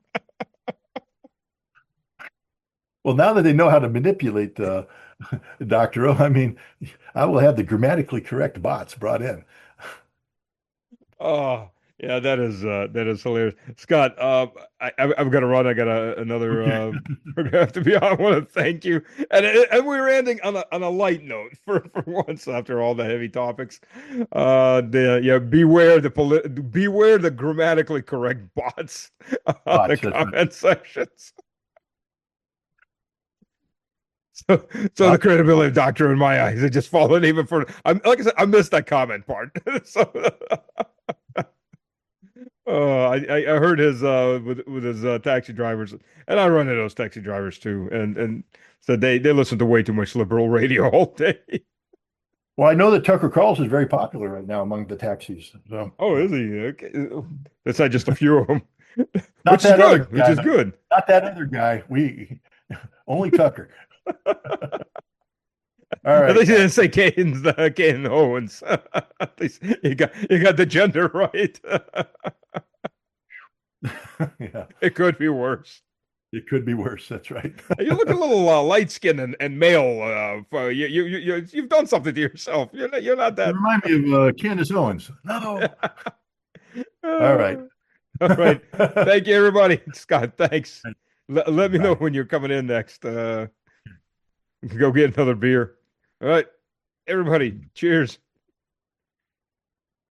well, now that they know how to manipulate uh, Doctor O, I mean, I will have the grammatically correct bots brought in. Oh, yeah, that is uh that is hilarious. Scott, uh I I- I've got to run. I got a, another Okay. uh we're gonna have to be on. I want to thank you. And and we were ending on a on a light note for for once after all the heavy topics. Uh the yeah, beware the polit beware the grammatically correct bots on the Bots, that's right. comment sections. So, so the Bots, credibility of Doctor in my eyes had just fallen even for I'm like I said, I missed that comment part. So Uh, I, I I heard his uh with with his uh, taxi drivers, and I run into those taxi drivers too, and and so they they listen to way too much liberal radio all day. well, I know that Tucker Carlson is very popular right now among the taxis. So, Oh, uh, is he? Okay, that's not just a few of them, not which is that other good, which guy, is though. good. Not that other guy. We only Tucker. All At right, least you guys. didn't say Kane uh, Kane Owens. At least you got you got the gender right. Yeah, It could be worse. it could be worse. That's right. You look a little uh, light skinned and, and male. Uh, for, you, you, you, you've done something to yourself. You're not, you're not You that. remind me of uh, Candace Owens. No. All right. All right. Thank you, everybody. Scott, thanks. Let, let me know Bye. when you're coming in next. Uh, go get another beer. All right. Everybody, cheers.